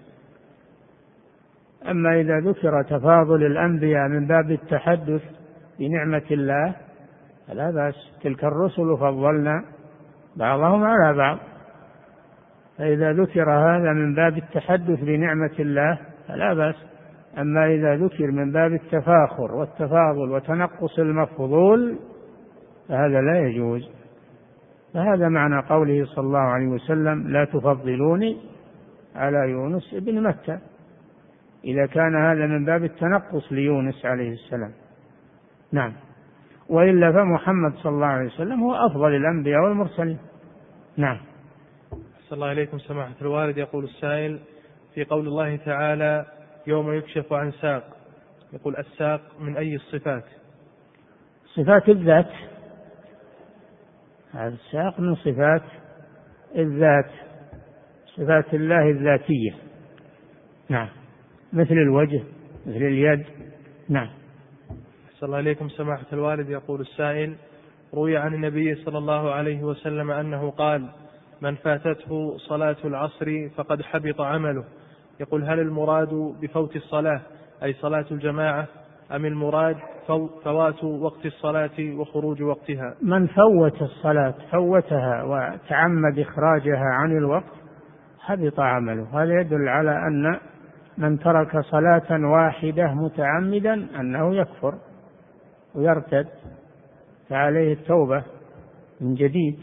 أما إذا ذكر تفاضل الأنبياء من باب التحدث بنعمة الله فلا بأس، تلك الرسل فضلنا بعضهم على بعض. فإذا ذكر هذا من باب التحدث بنعمة الله فلا بأس. أما إذا ذكر من باب التفاخر والتفاضل وتنقص المفضول فهذا لا يجوز. فهذا معنى قوله صلى الله عليه وسلم: لا تفضلوني على يونس ابن متى، إذا كان هذا من باب التنقص ليونس عليه السلام. نعم. وإلا فمحمد صلى الله عليه وسلم هو أفضل الأنبياء والمرسلين. نعم. صلى الله عليكم سماحة الوالد. يقول السائل: في قول الله تعالى: يوم يكشف عن ساق، يقول الساق من أي الصفات؟ صفات الذات، هذا الساق من صفات الذات، صفات الله الذاتية. نعم، مثل الوجه، مثل اليد. نعم. أحسن الله إليكم سماحة الوالد. يقول السائل: روي عن النبي صلى الله عليه وسلم أنه قال: من فاتته صلاة العصر فقد حبط عمله. يقول: هل المراد بفوت الصلاة أي صلاة الجماعة، أم المراد فوات وقت الصلاة وخروج وقتها؟ من فوت الصلاة فوتها وتعمد إخراجها عن الوقت حبط عمله. هذا يدل على أن من ترك صلاة واحدة متعمدا أنه يكفر ويرتد، فعليه التوبة من جديد.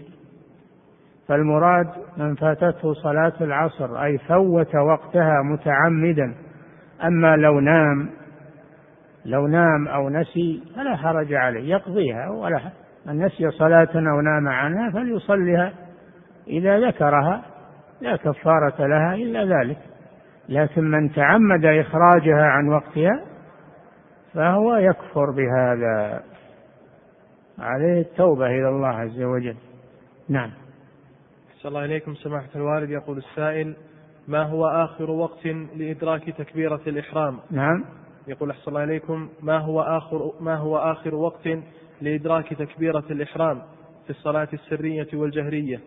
فالمراد من فاتته صلاة العصر أي فوت وقتها متعمدا. أما لو نام لو نام أو نسي فلا حرج عليه، يقضيها، ولا من نسي صلاة أو نام عنها فليصليها إذا ذكرها، لا كفارة لها إلا ذلك. لكن من تعمد إخراجها عن وقتها فهو يكفر بهذا، عليه التوبة إلى الله عز وجل. نعم. أحسن الله إليكم سماحة الوالد. يقول السائل: ما هو آخر وقت لإدراك تكبيرة الإحرام؟ نعم. يقول: أحسن الله إليكم، ما هو آخر ما هو آخر وقت لإدراك تكبيرة الإحرام في الصلاة السرية والجهرية؟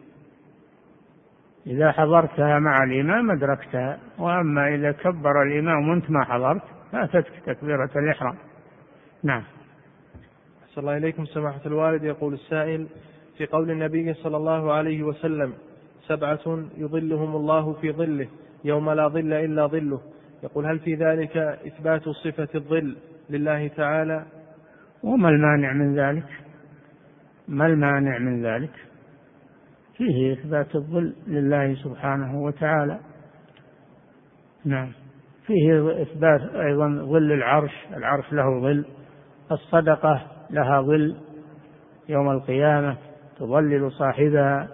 إذا حضرتها مع الإمام أدركتها، وأما إذا كبر الإمام وأنت ما حضرت فاتتك تكبيرة الإحرام. نعم. أحسن الله إليكم سماحة الوالد. يقول السائل: في قول النبي صلى الله عليه وسلم: سبعة يظلهم الله في ظله يوم لا ظل إلا ظله، يقول: هل في ذلك إثبات صفة الظل لله تعالى؟ وما المانع من ذلك؟ ما المانع من ذلك؟ فيه إثبات الظل لله سبحانه وتعالى. نعم. فيه إثبات أيضا ظل العرش، العرش له ظل، الصدقة لها ظل يوم القيامة تظلل صاحبها.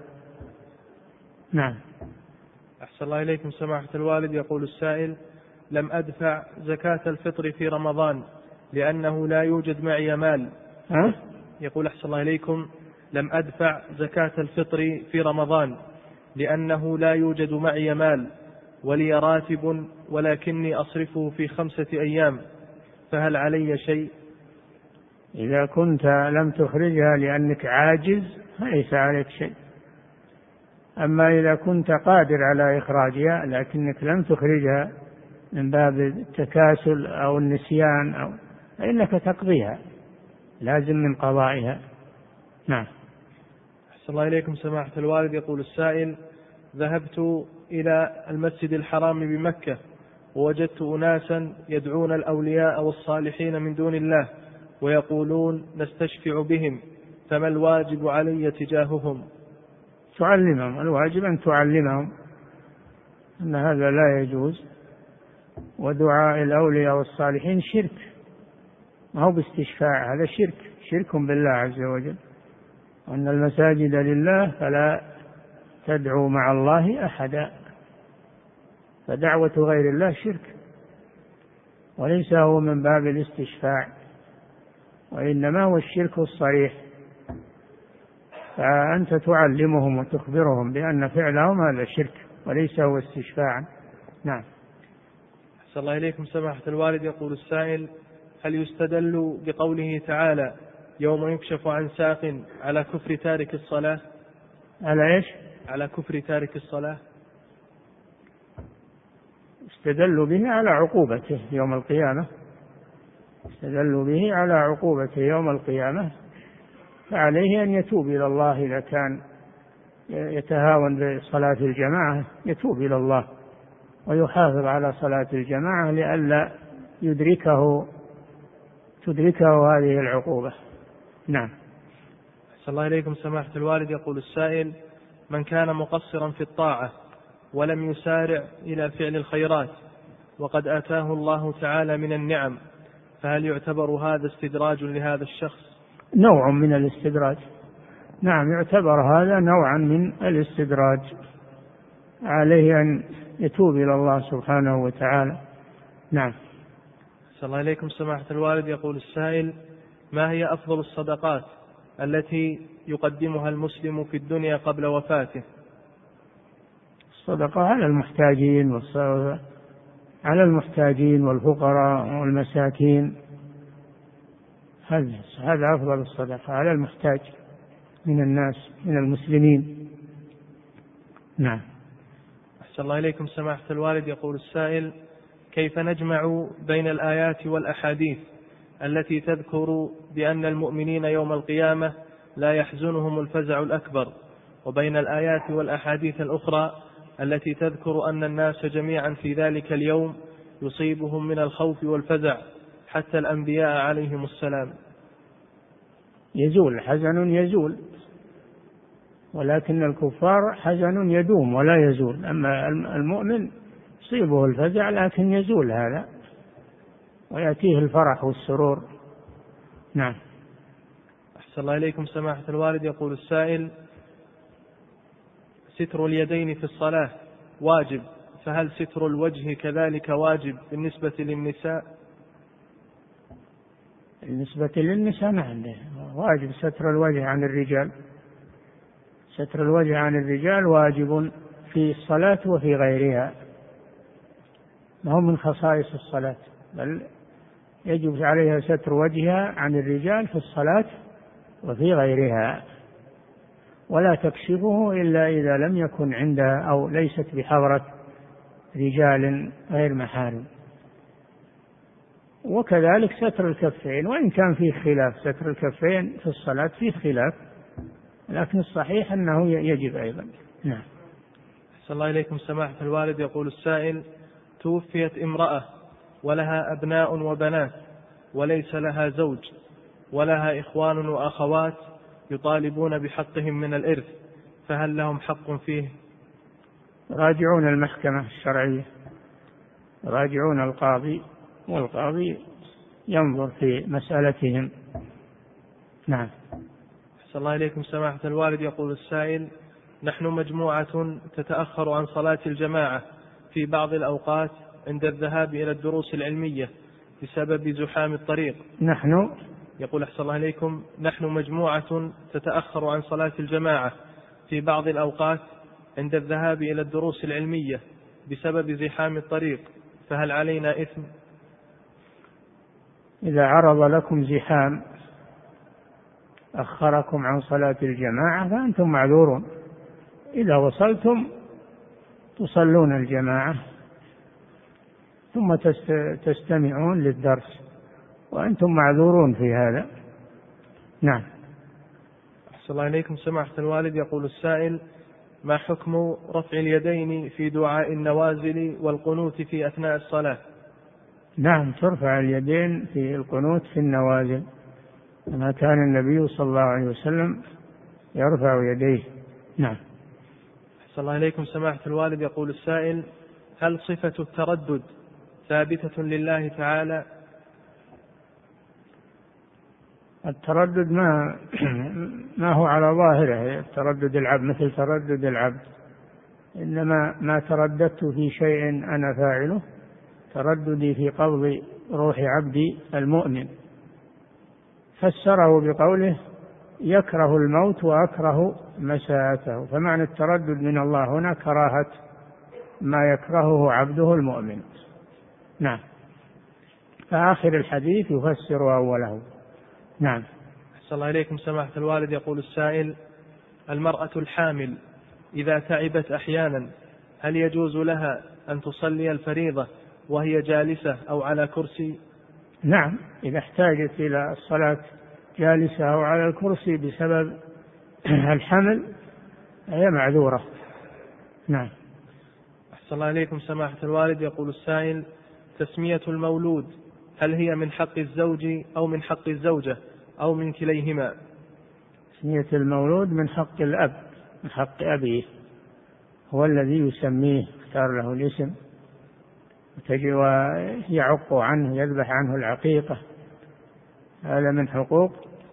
نعم. أحسن الله إليكم سماحة الوالد. يقول السائل: لم أدفع زكاة الفطر في رمضان لأنه لا يوجد معي مال. ها؟ يقول: أحسن الله إليكم، لم أدفع زكاة الفطر في رمضان لأنه لا يوجد معي مال ولي راتب ولكني أصرفه في خمسة أيام، فهل علي شيء؟ إذا كنت لم تخرجها لأنك عاجز فليس عليك شيء. أما إذا كنت قادر على إخراجها لكنك لم تخرجها من باب التكاسل أو النسيان أو فإنك تقضيها، لازم من قضائها. نعم. أحسن الله إليكم سماحة الوالد. يقول السائل: ذهبت إلى المسجد الحرام بمكة ووجدت أناسا يدعون الأولياء والصالحين من دون الله ويقولون نستشفع بهم، فما الواجب علي تجاههم؟ تعلمهم، الواجب أن تعلمهم أن هذا لا يجوز، ودعاء الأولياء والصالحين شرك، ما هو باستشفاع، هذا شرك، شرك بالله عز وجل، وأن المساجد لله فلا تدعوا مع الله أحدا، فدعوة غير الله شرك وليس هو من باب الاستشفاع، وإنما هو الشرك الصريح. فأنت تعلمهم وتخبرهم بأن فعلهم هذا شرك وليس هو استشفاعا. نعم. أحسن الله إليكم سماحة الوالد. يقول السائل: هل يستدل بقوله تعالى يوم يكشف عن ساق على كفر تارك الصلاة؟ على إيش؟ على كفر تارك الصلاة. استدلوا به على عقوبته يوم القيامة، استدلوا به على عقوبته يوم القيامة، فعليه أن يتوب إلى الله. إذا كان يتهاون بصلاة الجماعة يتوب إلى الله ويحافظ على صلاة الجماعة لئلا يدركه تدركه هذه العقوبة. نعم. أحسن الله إليكم سماحة الوالد. يقول السائل: من كان مقصرا في الطاعة ولم يسارع إلى فعل الخيرات وقد آتاه الله تعالى من النعم، فهل يعتبر هذا استدراج لهذا الشخص؟ نوع من الاستدراج، نعم، يعتبر هذا نوعا من الاستدراج، عليه أن يتوب إلى الله سبحانه وتعالى. نعم. أحسن الله إليكم سماحة الوالد. يقول السائل: ما هي أفضل الصدقات التي يقدمها المسلم في الدنيا قبل وفاته؟ الصدقة على المحتاجين على المحتاجين والفقراء والمساكين، هذا أفضل الصدقة على المحتاج من الناس من المسلمين. نعم. أحسن الله إليكم سماحة الوالد. يقول السائل: كيف نجمع بين الآيات والأحاديث التي تذكر بأن المؤمنين يوم القيامة لا يحزنهم الفزع الأكبر، وبين الآيات والأحاديث الأخرى التي تذكر أن الناس جميعا في ذلك اليوم يصيبهم من الخوف والفزع حتى الأنبياء عليهم السلام؟ يزول، حزن يزول، ولكن الكفار حزن يدوم ولا يزول. أما المؤمن يصيبه الفزع لكن يزول هذا ويأتيه الفرح والسرور. نعم. أحسن الله إليكم سماحة الوالد. يقول السائل: ستر اليدين في الصلاة واجب، فهل ستر الوجه كذلك واجب بالنسبة للنساء؟ بالنسبة للنساء نعم واجب ستر الوجه عن الرجال. ستر الوجه عن الرجال واجب في الصلاة وفي غيرها، ما هو من خصائص الصلاة، بل يجب عليها ستر وجهها عن الرجال في الصلاة وفي غيرها، ولا تكشفه إلا إذا لم يكن عندها أو ليست بحضرة رجال غير محارم. وكذلك ستر الكفين، وإن كان فيه خلاف، ستر الكفين في الصلاة فيه خلاف، لكن الصحيح أنه يجب أيضا. نعم. أحسن الله إليكم سماحة الوالد. يقول السائل: توفيت امرأة ولها أبناء وبنات وليس لها زوج ولها إخوان وأخوات يطالبون بحقهم من الإرث، فهل لهم حق فيه؟ راجعون المحكمة الشرعية، راجعون القاضي، والقاضي ينظر في مسألتهم. نعم. أحسن الله إليكم سماحة الوالد. يقول السائل: نحن مجموعة تتأخر عن صلاة الجماعة في بعض الأوقات عند الذهاب إلى الدروس العلمية بسبب زحام الطريق. نحن يقول أحسن الله إليكم: نحن مجموعة تتأخر عن صلاة الجماعة في بعض الأوقات عند الذهاب إلى الدروس العلمية بسبب زحام الطريق، فهل علينا إثم؟ إذا عرض لكم زحام أخركم عن صلاة الجماعة فأنتم معذورون، إذا وصلتم تصلون الجماعة ثم تستمعون للدرس وأنتم معذورون في هذا. نعم. أحسن الله إليكم سماحة الوالد. يقول السائل: ما حكم رفع اليدين في دعاء النوازل والقنوت في أثناء الصلاة؟ نعم، ترفع اليدين في القنوت في النوازل، كما كان النبي صلى الله عليه وسلم يرفع يديه. نعم. أحسن الله إليكم سماحة الوالد. يقول السائل: هل صفة التردد ثابتة لله تعالى؟ التردد ما ما هو على ظاهره تردد العبد مثل تردد العبد، إنما ما ترددت في شيء أنا فاعله ترددي في قبض روح عبدي المؤمن، فسره بقوله: يكره الموت وأكره مساءته. فمعنى التردد من الله هنا كراهة ما يكرهه عبده المؤمن. نعم. فآخر الحديث يفسر أوله. نعم. أحسن الله إليكم سماحة الوالد. يقول السائل: المرأة الحامل إذا تعبت أحيانا هل يجوز لها أن تصلي الفريضة وهي جالسة أو على كرسي؟ نعم، إذا احتاجت إلى الصلاة جالسة أو على الكرسي بسبب الحمل هي معذورة. نعم. أحسن الله إليكم سماحة الوالد. يقول السائل: تسمية المولود هل هي من حق الزوج أو من حق الزوجة أو من كليهما؟ تسمية المولود من حق الأب، من حق أبيه، هو الذي يسميه، اختار له الاسم ويعق عنه، يذبح عنه العقيقة، هذا من حقوق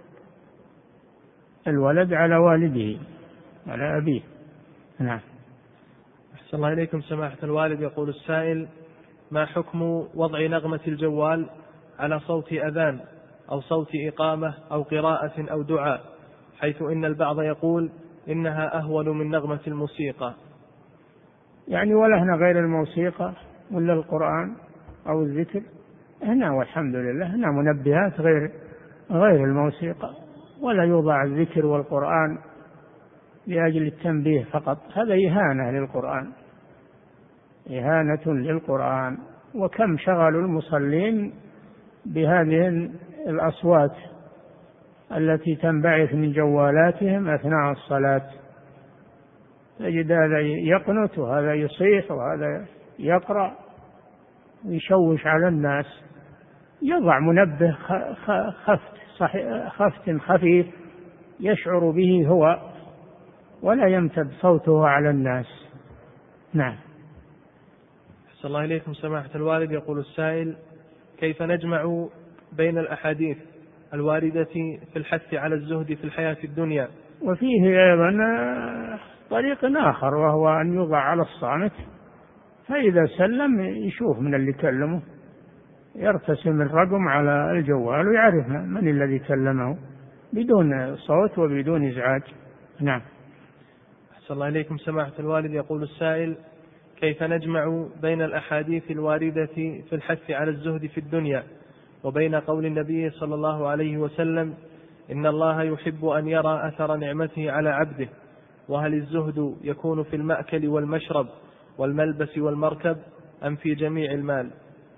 الولد على والده على أبيه. نعم. أحسن الله إليكم سماحة الوالد. يقول السائل: ما حكم وضع نغمة الجوال على صوت أذان أو صوت إقامة أو قراءة أو دعاء، حيث إن البعض يقول إنها أهون من نغمة الموسيقى؟ يعني ولا هنا غير الموسيقى ولا القرآن أو الذكر؟ هنا والحمد لله هنا منبهات غير غير الموسيقى، ولا يوضع الذكر والقرآن لأجل التنبيه فقط، هذا إهانة للقرآن، إهانة للقرآن. وكم شغلوا المصلين بهذه الأصوات التي تنبعث من جوالاتهم أثناء الصلاة، تجد هذا يقنت وهذا يصيح وهذا يقرأ ويشوش على الناس. يضع منبه خفت خفت خفيف يشعر به هو ولا يمتد صوته على الناس. نعم. أحسن الله إليكم سماحة الوالد. يقول السائل: كيف نجمع بين الأحاديث الواردة في الحث على الزهد في الحياة الدنيا؟ وفيه أيضا طريق آخر، وهو أن يوضع على الصامت، فإذا سلم يشوف من اللي كلمه، يرتسم الرقم على الجوال ويعرف من الذي كلمه بدون صوت وبدون إزعاج. نعم. أحسن الله إليكم سماحة الوالد. يقول السائل: كيف نجمع بين الأحاديث الواردة في الحث على الزهد في الدنيا وبين قول النبي صلى الله عليه وسلم: إن الله يحب أن يرى أثر نعمته على عبده؟ وهل الزهد يكون في المأكل والمشرب والملبس والمركب أم في جميع المال؟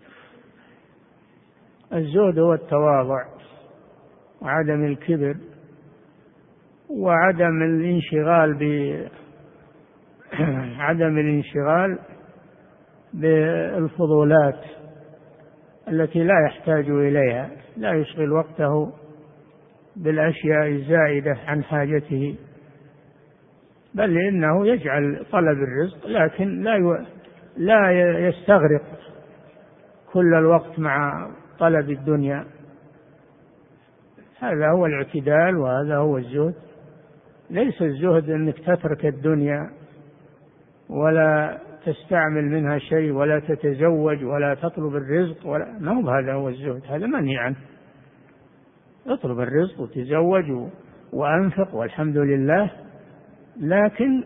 الزهد هو التواضع وعدم الكبر وعدم الانشغال ب عدم الانشغال بالفضولات التي لا يحتاج إليها، لا يشغل وقته بالأشياء الزائدة عن حاجته، بل إنه يجعل طلب الرزق لكن لا لا يستغرق كل الوقت مع طلب الدنيا. هذا هو الاعتدال وهذا هو الزهد. ليس الزهد أنك تترك الدنيا ولا تستعمل منها شيء ولا تتزوج ولا تطلب الرزق، ولا ما هو هذا هو الزهد، هذا منهي عنه. اطلب الرزق وتزوج وأنفق والحمد لله، لكن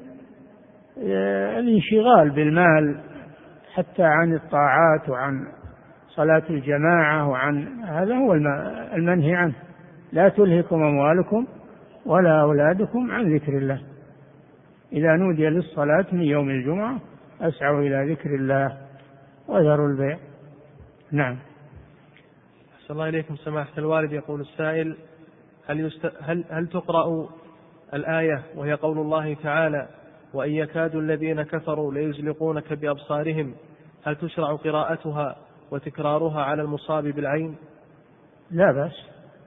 الانشغال بالمال حتى عن الطاعات وعن صلاة الجماعة وعن هذا هو المنهي عنه. لا تلهكم أموالكم ولا أولادكم عن ذكر الله، إذا نودي للصلاة من يوم الجمعة أسعوا إلى ذكر الله وذروا البيع. نعم. أحسن الله إليكم سماحة الوالد. يقول السائل: هل, يست... هل... هل تقرأ الآية وهي قول الله تعالى: وإن يكاد الذين كفروا ليزلقونك بأبصارهم، هل تشرع قراءتها وتكرارها على المصاب بالعين؟ لا بأس،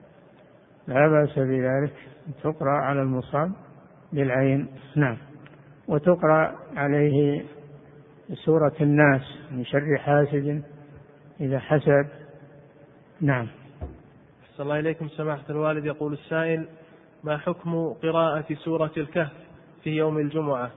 لا بأس بذلك، تقرأ على المصاب بالعين. نعم. وتقرأ عليه سورة الناس من شر حاسد إذا حسد. نعم. أحسن الله إليكم سماحة الوالد. يقول السائل: ما حكم قراءة سورة الكهف في يوم الجمعة؟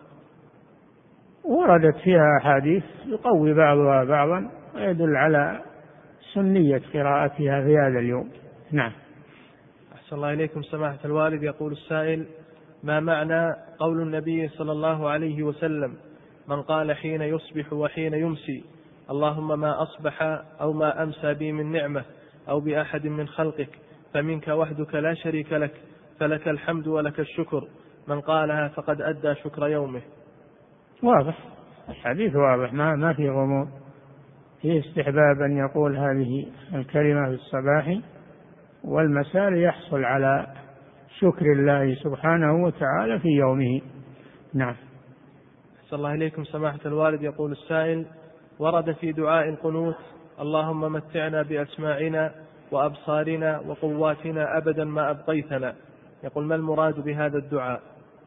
وردت فيها أحاديث يقوي بعضها بعضا ويدل على سنية قراءتها في هذا اليوم. نعم. أحسن الله إليكم سماحة الوالد. يقول السائل: ما معنى قول النبي صلى الله عليه وسلم: من قال حين يصبح وحين يمسي اللهم ما أصبح أو ما أمسى بي من نعمة أو بأحد من خلقك فمنك وحدك لا شريك لك فلك الحمد ولك الشكر، من قالها فقد أدى شكر يومه؟ واضح، الحديث واضح، ما ما في غموض، فيه استحباب أن يقول هذه الكلمة في الصباح والمساء ليحصل على شكر الله سبحانه وتعالى في يومه. نعم. أحسن الله إليكم سماحة الوالد. يقول السائل: ورد في دعاء القنوت: اللهم متعنا بأسماعنا وأبصارنا وقواتنا أبدا ما أبقيتنا. يقول: ما المراد بهذا الدعاء؟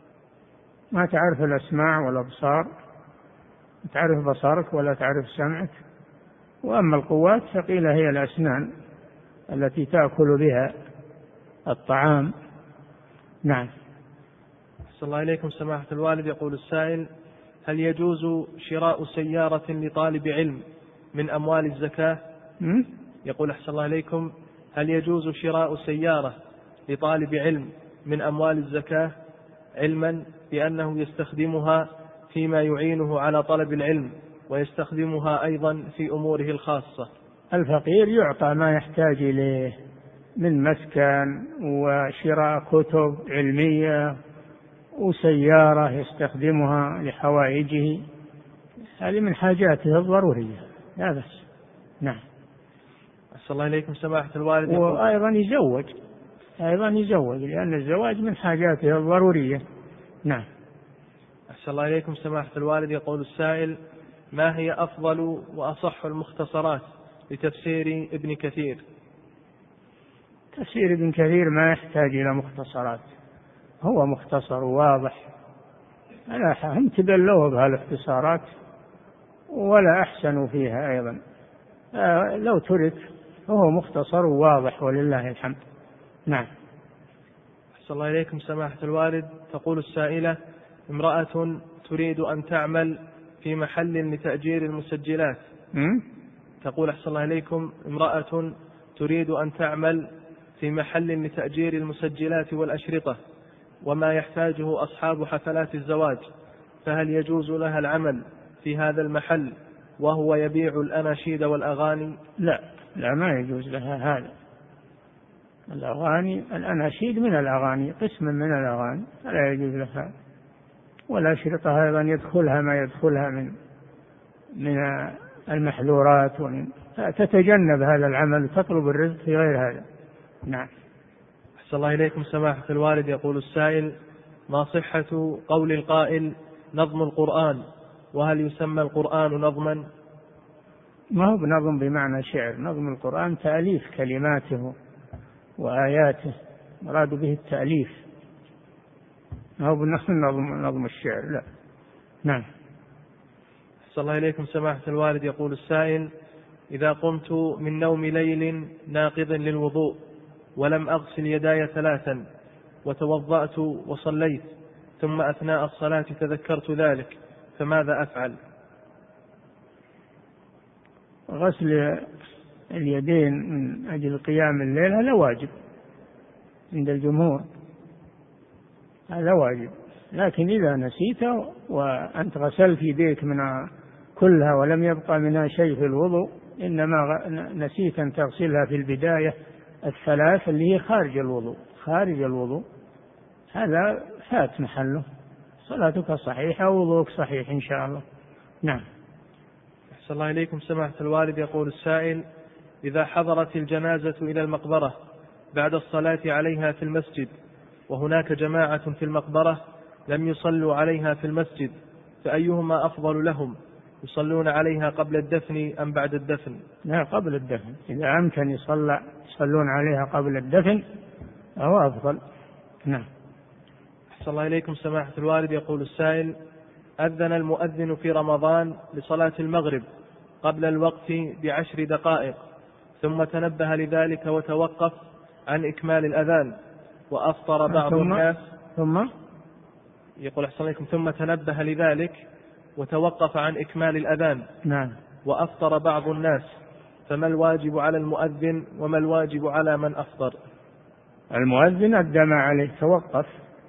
ما تعرف الأسماع والأبصار، تعرف بصرك ولا تعرف سمعك. وأما القوات فقيل هي الأسنان التي تأكل بها الطعام. نعم. أحسن الله إليكم سماحة الوالد. يقول السائل: هل يجوز شراء سيارة لطالب علم من أموال الزكاة؟ م? يقول: أحسن الله إليكم، هل يجوز شراء سيارة لطالب علم من أموال الزكاة علما بأنه يستخدمها فيما يعينه على طلب العلم ويستخدمها أيضا في أموره الخاصة؟ الفقير يعطى ما يحتاج إليه من مسكن وشراء كتب علمية وسيارة يستخدمها لحوائجه، هذه من حاجاته الضرورية لا بس. نعم. أحسن الله إليكم سماحة الوالد. وأيضا يزوج أيضا يزوج لأن الزواج من حاجاته الضرورية. نعم. أحسن الله إليكم سماحة الوالد. يقول السائل: ما هي أفضل وأصح المختصرات لتفسير ابن كثير؟ تفسير ابن كثير ما يحتاج إلى مختصرات، هو مختصر واضح، لا هم تبلوا بهالاختصارات ولا أحسنوا فيها أيضا. آه لو ترك فهو مختصر واضح ولله الحمد. نعم. أحسن الله إليكم سماحة الوالد. تقول السائلة: امرأة تريد أن تعمل في محل لتأجير المسجلات. م? تقول: أحسن الله إليكم، امرأة تريد أن تعمل في محل لتأجير المسجلات والأشرطة وما يحتاجه أصحاب حفلات الزواج، فهل يجوز لها العمل في هذا المحل وهو يبيع الأناشيد والأغاني؟ لا لا ما يجوز لها هذا. الأغاني الأناشيد من الأغاني، قسم من الأغاني، فلا يجوز لها. والأشرطة أيضا يدخلها ما يدخلها من من المحذورات، ومن تتجنب هذا العمل تطلب الرزق في غير هذا. نعم. أحسن الله إليكم سماحة الوالد. يقول السائل: ما صحة قول القائل نظم القرآن، وهل يسمى القرآن نظما؟ ما هو بنظم بمعنى شعر، نظم القرآن تأليف كلماته وآياته، مراد به التأليف، ما هو بنظم نظم الشعر لا. نعم. أحسن الله إليكم سماحة الوالد. يقول السائل: إذا قمت من نوم ليل ناقض للوضوء ولم أغسل يداي ثلاثا وتوضأت وصليت، ثم أثناء الصلاة تذكرت ذلك، فماذا أفعل؟ غسل اليدين من أجل قيام الليل هذا واجب عند الجمهور، هذا واجب. لكن إذا نسيت وأنت غسلت يديك من كلها ولم يبقى منها شيء في الوضوء، إنما نسيت أن تغسلها في البداية الثلاث اللي هي خارج الوضوء، خارج الوضوء هذا فات محله، صلاتك صحيحة ووضوءك صحيح إن شاء الله. نعم. أحسن الله إليكم سماحة الوالد. يقول السائل: إذا حضرت الجنازة إلى المقبرة بعد الصلاة عليها في المسجد وهناك جماعة في المقبرة لم يصلوا عليها في المسجد، فأيهما أفضل لهم، يصلون عليها قبل الدفن أم بعد الدفن؟ لا قبل الدفن، إذا أمكن يصلى يصلون عليها قبل الدفن أو أفضل. نعم. أحسن الله إليكم سماحة الوالد. يقول السائل: أذن المؤذن في رمضان لصلاة المغرب قبل الوقت بعشر دقائق، ثم تنبه لذلك وتوقف عن إكمال الأذان وأفطر بعض ثم الناس. ثم يقول أحسن الله إليكم: ثم تنبه لذلك وتوقف عن إكمال الأذان. نعم. وأفطر بعض الناس، فما الواجب على المؤذن وما الواجب على من أفطر؟ المؤذن أدى ما عليه، توقف،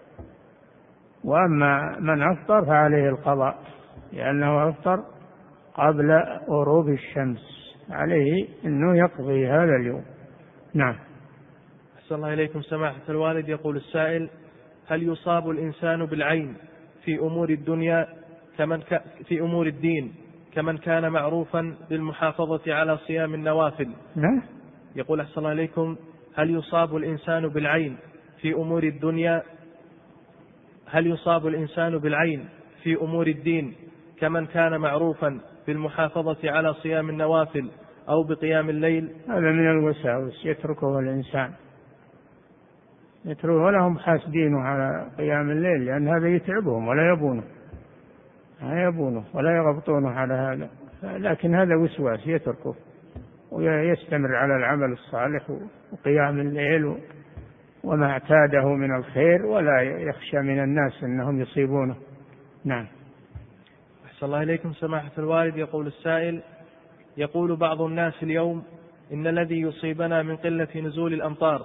وأما من أفطر فعليه القضاء لأنه أفطر قبل غروب الشمس، عليه أنه يقضي هذا اليوم. نعم. أحسن الله إليكم سماحة الوالد. يقول السائل: هل يصاب الإنسان بالعين في أمور الدنيا كمن ك... في أمور الدين كمن كان معروفا بالمحافظة على صيام النوافل؟ نعم. يقول أحسن الله إليكم: هل يصاب الإنسان بالعين في أمور الدنيا هل يصاب الإنسان بالعين في أمور الدين كمن كان معروفا بالمحافظة على صيام النوافل أو بقيام الليل؟ هذا من الوساوس يتركه الإنسان، يتركه ولا هم حاسدينه على قيام الليل، لأن هذا يتعبهم ولا يبونه لا يبونه ولا يغبطونه على هذا، لكن هذا وسواس يتركه ويستمر على العمل الصالح وقيام الليل وما اعتاده من الخير، ولا يخشى من الناس أنهم يصيبونه. نعم. أحسن الله إليكم سماحة الوالد. يقول السائل: يقول بعض الناس اليوم إن الذي يصيبنا من قلة نزول الأمطار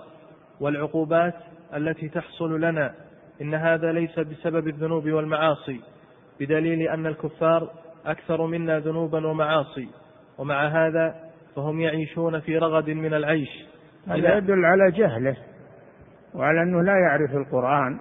والعقوبات التي تحصل لنا إن هذا ليس بسبب الذنوب والمعاصي، بدليل أن الكفار أكثر منا ذنوبا ومعاصي، ومع هذا فهم يعيشون في رغد من العيش. هذا يدل على جهله وعلى أنه لا يعرف القرآن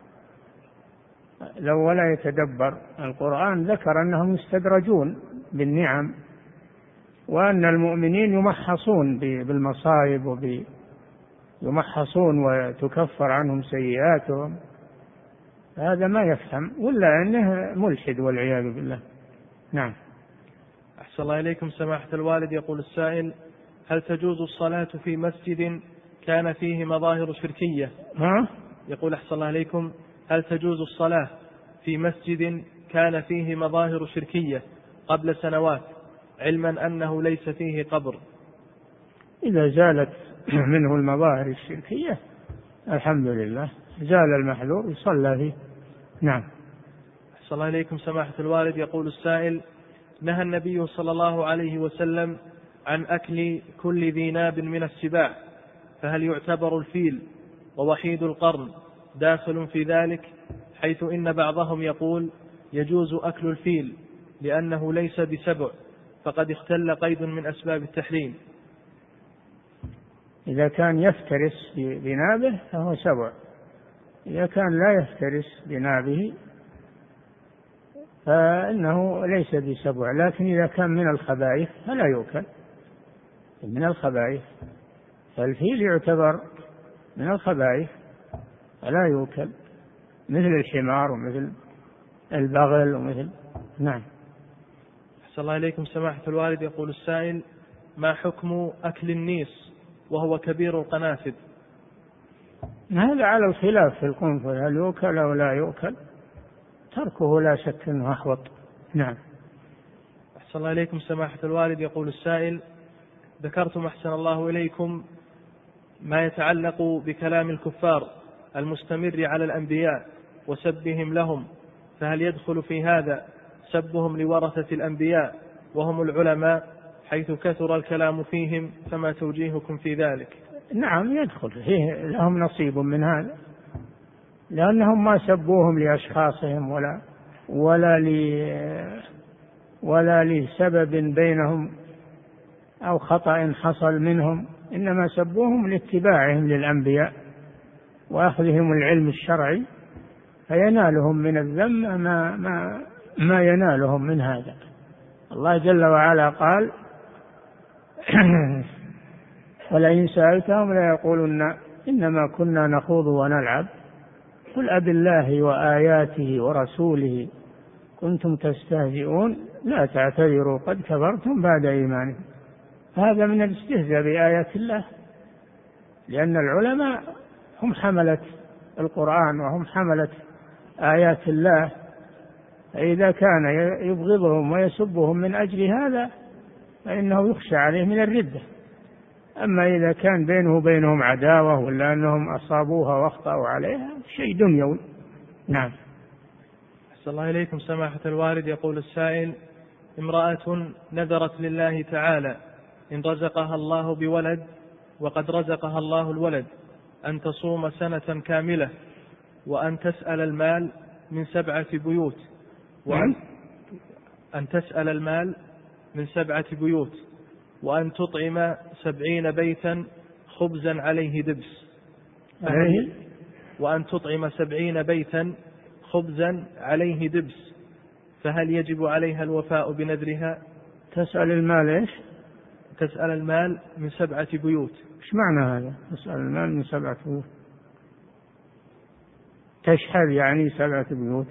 لو ولا يتدبر القرآن. ذكر أنهم يستدرجون بالنعم، وأن المؤمنين يمحصون بالمصائب وب يمحصون وتكفر عنهم سيئاتهم. هذا ما يفهم ولا أنه ملحد والعياذ بالله. نعم. أحسن الله إليكم سماحة الوالد. يقول السائل: هل تجوز الصلاة في مسجد كان فيه مظاهر شركية؟ ها؟ يقول أحسن الله إليكم: هل تجوز الصلاة في مسجد كان فيه مظاهر شركية قبل سنوات، علما أنه ليس فيه قبر؟ إذا زالت منه المظاهر الشركية الحمد لله، زال المحذور يصلى فيه. نعم. أحسن الله إليكم سماحة الوالد. يقول السائل: نهى النبي صلى الله عليه وسلم عن أكل كل ذي ناب من السباع، فهل يعتبر الفيل ووحيد القرن داخل في ذلك، حيث إن بعضهم يقول يجوز أكل الفيل لأنه ليس بسبع، فقد اختل قيد من أسباب التحريم؟ إذا كان يفترس بنابه فهو سبع، إذا كان لا يفترس بنابه فإنه ليس بسبع. لكن إذا كان من الخبائث فلا يؤكل، من الخبائث، فالفيل يعتبر من الخبائث فلا يؤكل، مثل الحمار ومثل البغل ومثل. نعم. أحسن الله إليكم سماحة الوالد. يقول السائل: ما حكم أكل النيس وهو كبير القنافذ؟ هذا على الخلاف في القنفذ، هل يؤكل أو لا يؤكل؟ تركه لا شك أنه أحوط. نعم. أحسن الله إليكم سماحة الوالد. يقول السائل: ذكرتم أحسن الله إليكم ما يتعلق بكلام الكفار المستمر على الأنبياء وسبهم لهم، فهل يدخل في هذا سبهم لورثة الأنبياء وهم العلماء، حيث كثر الكلام فيهم؟ فما توجيهكم في ذلك؟ نعم يدخل فيه، لهم نصيب من هذا، لأنهم ما سبوهم لأشخاصهم ولا ولا ل ولا لسبب بينهم أو خطأ حصل منهم، إنما سبوهم لاتباعهم للأنبياء وأخذهم العلم الشرعي، فينالهم من الذم ما ما ما ينالهم من هذا. الله جل وعلا قال: ولئن سألتهم ليقولن إنما كنا نخوض ونلعب قل أب الله وآياته ورسوله كنتم تستهزئون لا تعتذروا قد كفرتم بعد إيمانكم. هذا من الاستهزاء بآيات الله، لأن العلماء هم حملة القرآن وهم حملة آيات الله، فإذا كان يبغضهم ويسبهم من أجل هذا فإنه يخشى عليه من الردة. أما إذا كان بينه وبينهم عداوة ولا أنهم أصابوها واخطأوا عليها شيء دنيوي. نعم. أحسن الله إليكم سماحة الوالد. يقول السائل: امرأة نذرت لله تعالى إن رزقها الله بولد وقد رزقها الله الولد أن تصوم سنة كاملة، وأن تسأل المال من سبعة بيوت، وأن أن تسأل المال من سبعة بيوت، وأن تطعم سبعين بيتا خبزا عليه دبس، وأن تطعم سبعين بيتا خبزا عليه دبس، فهل يجب عليها الوفاء بنذرها؟ تسأل المال إيش؟ تسأل المال من سبعة بيوت. إيش معنى هذا؟ تسأل المال من سبعة بيوت، تشهد يعني سبعة بيوت.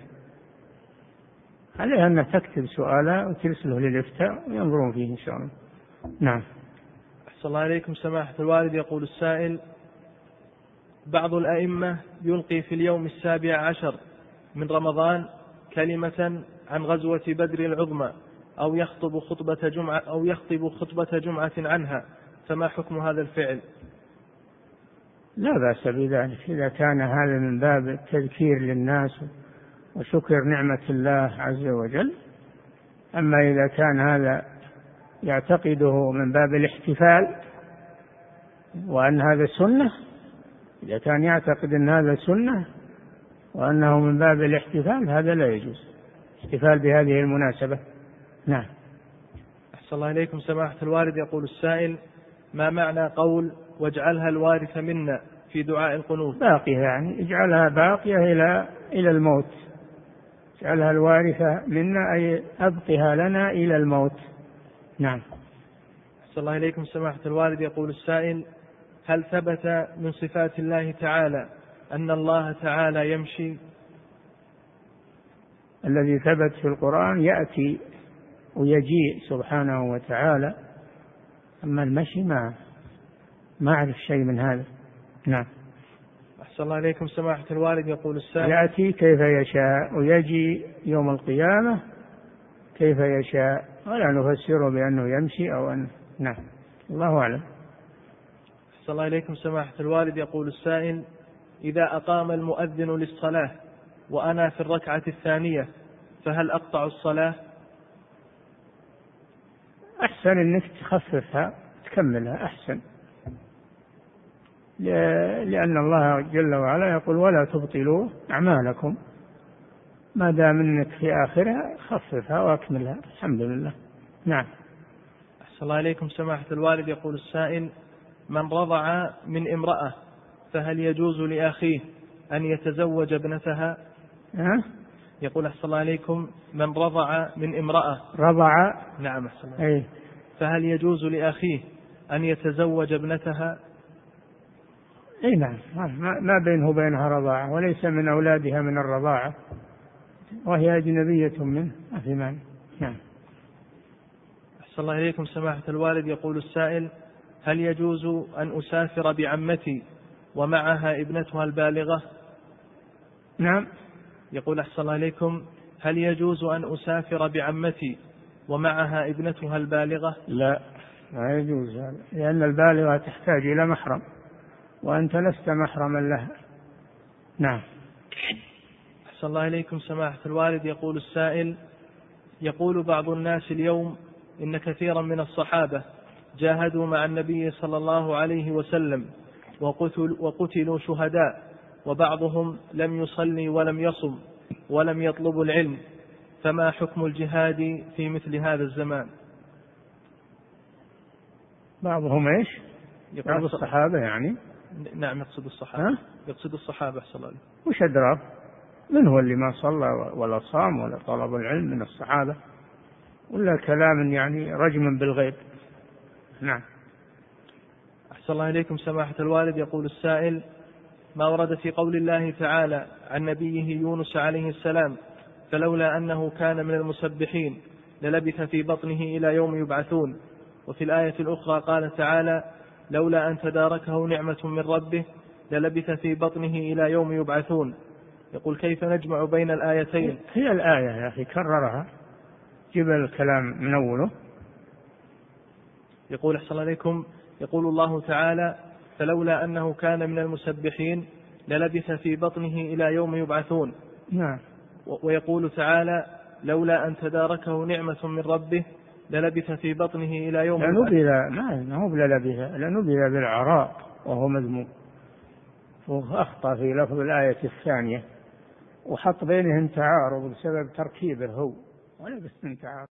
عليها أن تكتب سؤالا وترسله للإفتاء وينظرون فيه إن شاء الله. نعم. أحسن الله عليكم سماحة الوالد. يقول السائل: بعض الأئمة يلقي في اليوم السابع عشر من رمضان كلمة عن غزوة بدر العظمى، أو يخطب خطبة جمعة أو يخطب خطبة جمعة عنها، فما حكم هذا الفعل؟ لا بأس بذلك إذا كان هذا من باب التذكير للناس وشكر نعمة الله عز وجل. أما إذا كان هذا يعتقده من باب الاحتفال وأن هذا سنة، إذا كان يعتقد أن هذا سنة وأنه من باب الاحتفال هذا لا يجوز. الاحتفال بهذه المناسبة. نعم. أحسن الله إليكم سماحة الوالد. يقول السائل: ما معنى قول واجعلها الوارث منا في دعاء القنوت؟ باقية، يعني اجعلها باقية إلى إلى الموت. اجعلها الوارثة منا أي أبقها لنا إلى الموت. نعم. أحسن الله إليكم سماحة الوالد. يقول السائل: هل ثبت من صفات الله تعالى أن الله تعالى يمشي؟ الذي ثبت في القرآن يأتي ويجيء سبحانه وتعالى، أما المشي ما ما أعرف شيء من هذا. نعم. أحسن الله إليكم سماحة الوالد. يقول السائل: يأتي كيف يشاء ويجي يوم القيامة كيف يشاء، ولا نفسره بأنه يمشي أو أن. نعم. الله أعلم. أحسن الله إليكم سماحة الوالد. يقول السائل: إذا أقام المؤذن للصلاة وأنا في الركعة الثانية فهل أقطع الصلاة؟ أحسن أنك تخففها تكملها أحسن، لأن الله جل وعلا يقول: ولا تبطلوا أعمالكم. ما دام أنك في آخرها خففها وأكملها. الحمد لله. نعم. أحسن الله إليكم سماحة الوالد. يقول السائل: من رضع من امرأة فهل يجوز لأخيه أن يتزوج ابنتها؟ أه؟ يقول: أحسن الله عليكم، من رضع من امرأة. رضع. نعم. أحسن الله. أي. فهل يجوز لأخيه أن يتزوج ابنتها؟ أي نعم. ما بينه وبينها رضاعة، وليس من أولادها من الرضاعة، وهي أجنبية منه، ما في مانع. نعم. أحسن الله إليكم سماحة الوالد. يقول السائل: هل يجوز أن أسافر بعمتي ومعها ابنتها البالغة؟ نعم. يقول: أحسن الله إليكم، هل يجوز أن أسافر بعمتي ومعها ابنتها البالغة؟ لا، لا يجوز هذا، لأن البالغة تحتاج إلى محرم، وأنت لست محرما لها. نعم. أحسن الله إليكم سماحة الوالد. يقول السائل: يقول بعض الناس اليوم إن كثيرا من الصحابة جاهدوا مع النبي صلى الله عليه وسلم وقتل وقتلوا شهداء، وبعضهم لم يصلي ولم يصم ولم يطلب العلم، فما حكم الجهاد في مثل هذا الزمان؟ بعضهم ايش؟ بعض الصحابة يعني. نعم، يقصد الصحابة. ها؟ يقصد الصحابة. أحسن الله. وش أدراك من هو اللي ما صلى ولا صام ولا طلب العلم من الصحابة، ولا كلام يعني رجم بالغيب. نعم. أحسن الله إليكم سماحة الوالد. يقول السائل: ما ورد في قول الله تعالى عن نبيه يونس عليه السلام: فلولا أنه كان من المسبحين للبث في بطنه إلى يوم يبعثون. وفي الآية الأخرى قال تعالى: لولا أن تداركه نعمة من ربه للبث في بطنه إلى يوم يبعثون. يقول: كيف نجمع بين الآيتين؟ هي الآية يا أخي كررها، جيب الكلام من أوله. يقول: أحسن الله إليكم، يقول الله تعالى: فلولا أنه كان من المسبحين للبث في بطنه إلى يوم يبعثون. نعم. ويقول تعالى: لولا أن تداركه نعمة من ربه للبث في بطنه إلى يوم يبعثون. لنبذ، ما هو بلبث، لنبذ بالعراء وهو مذموم. وأخطأ في لفظ الآية الثانية، وحط بينهم تعارض بسبب تركيبه هو، ولا بس تعارض.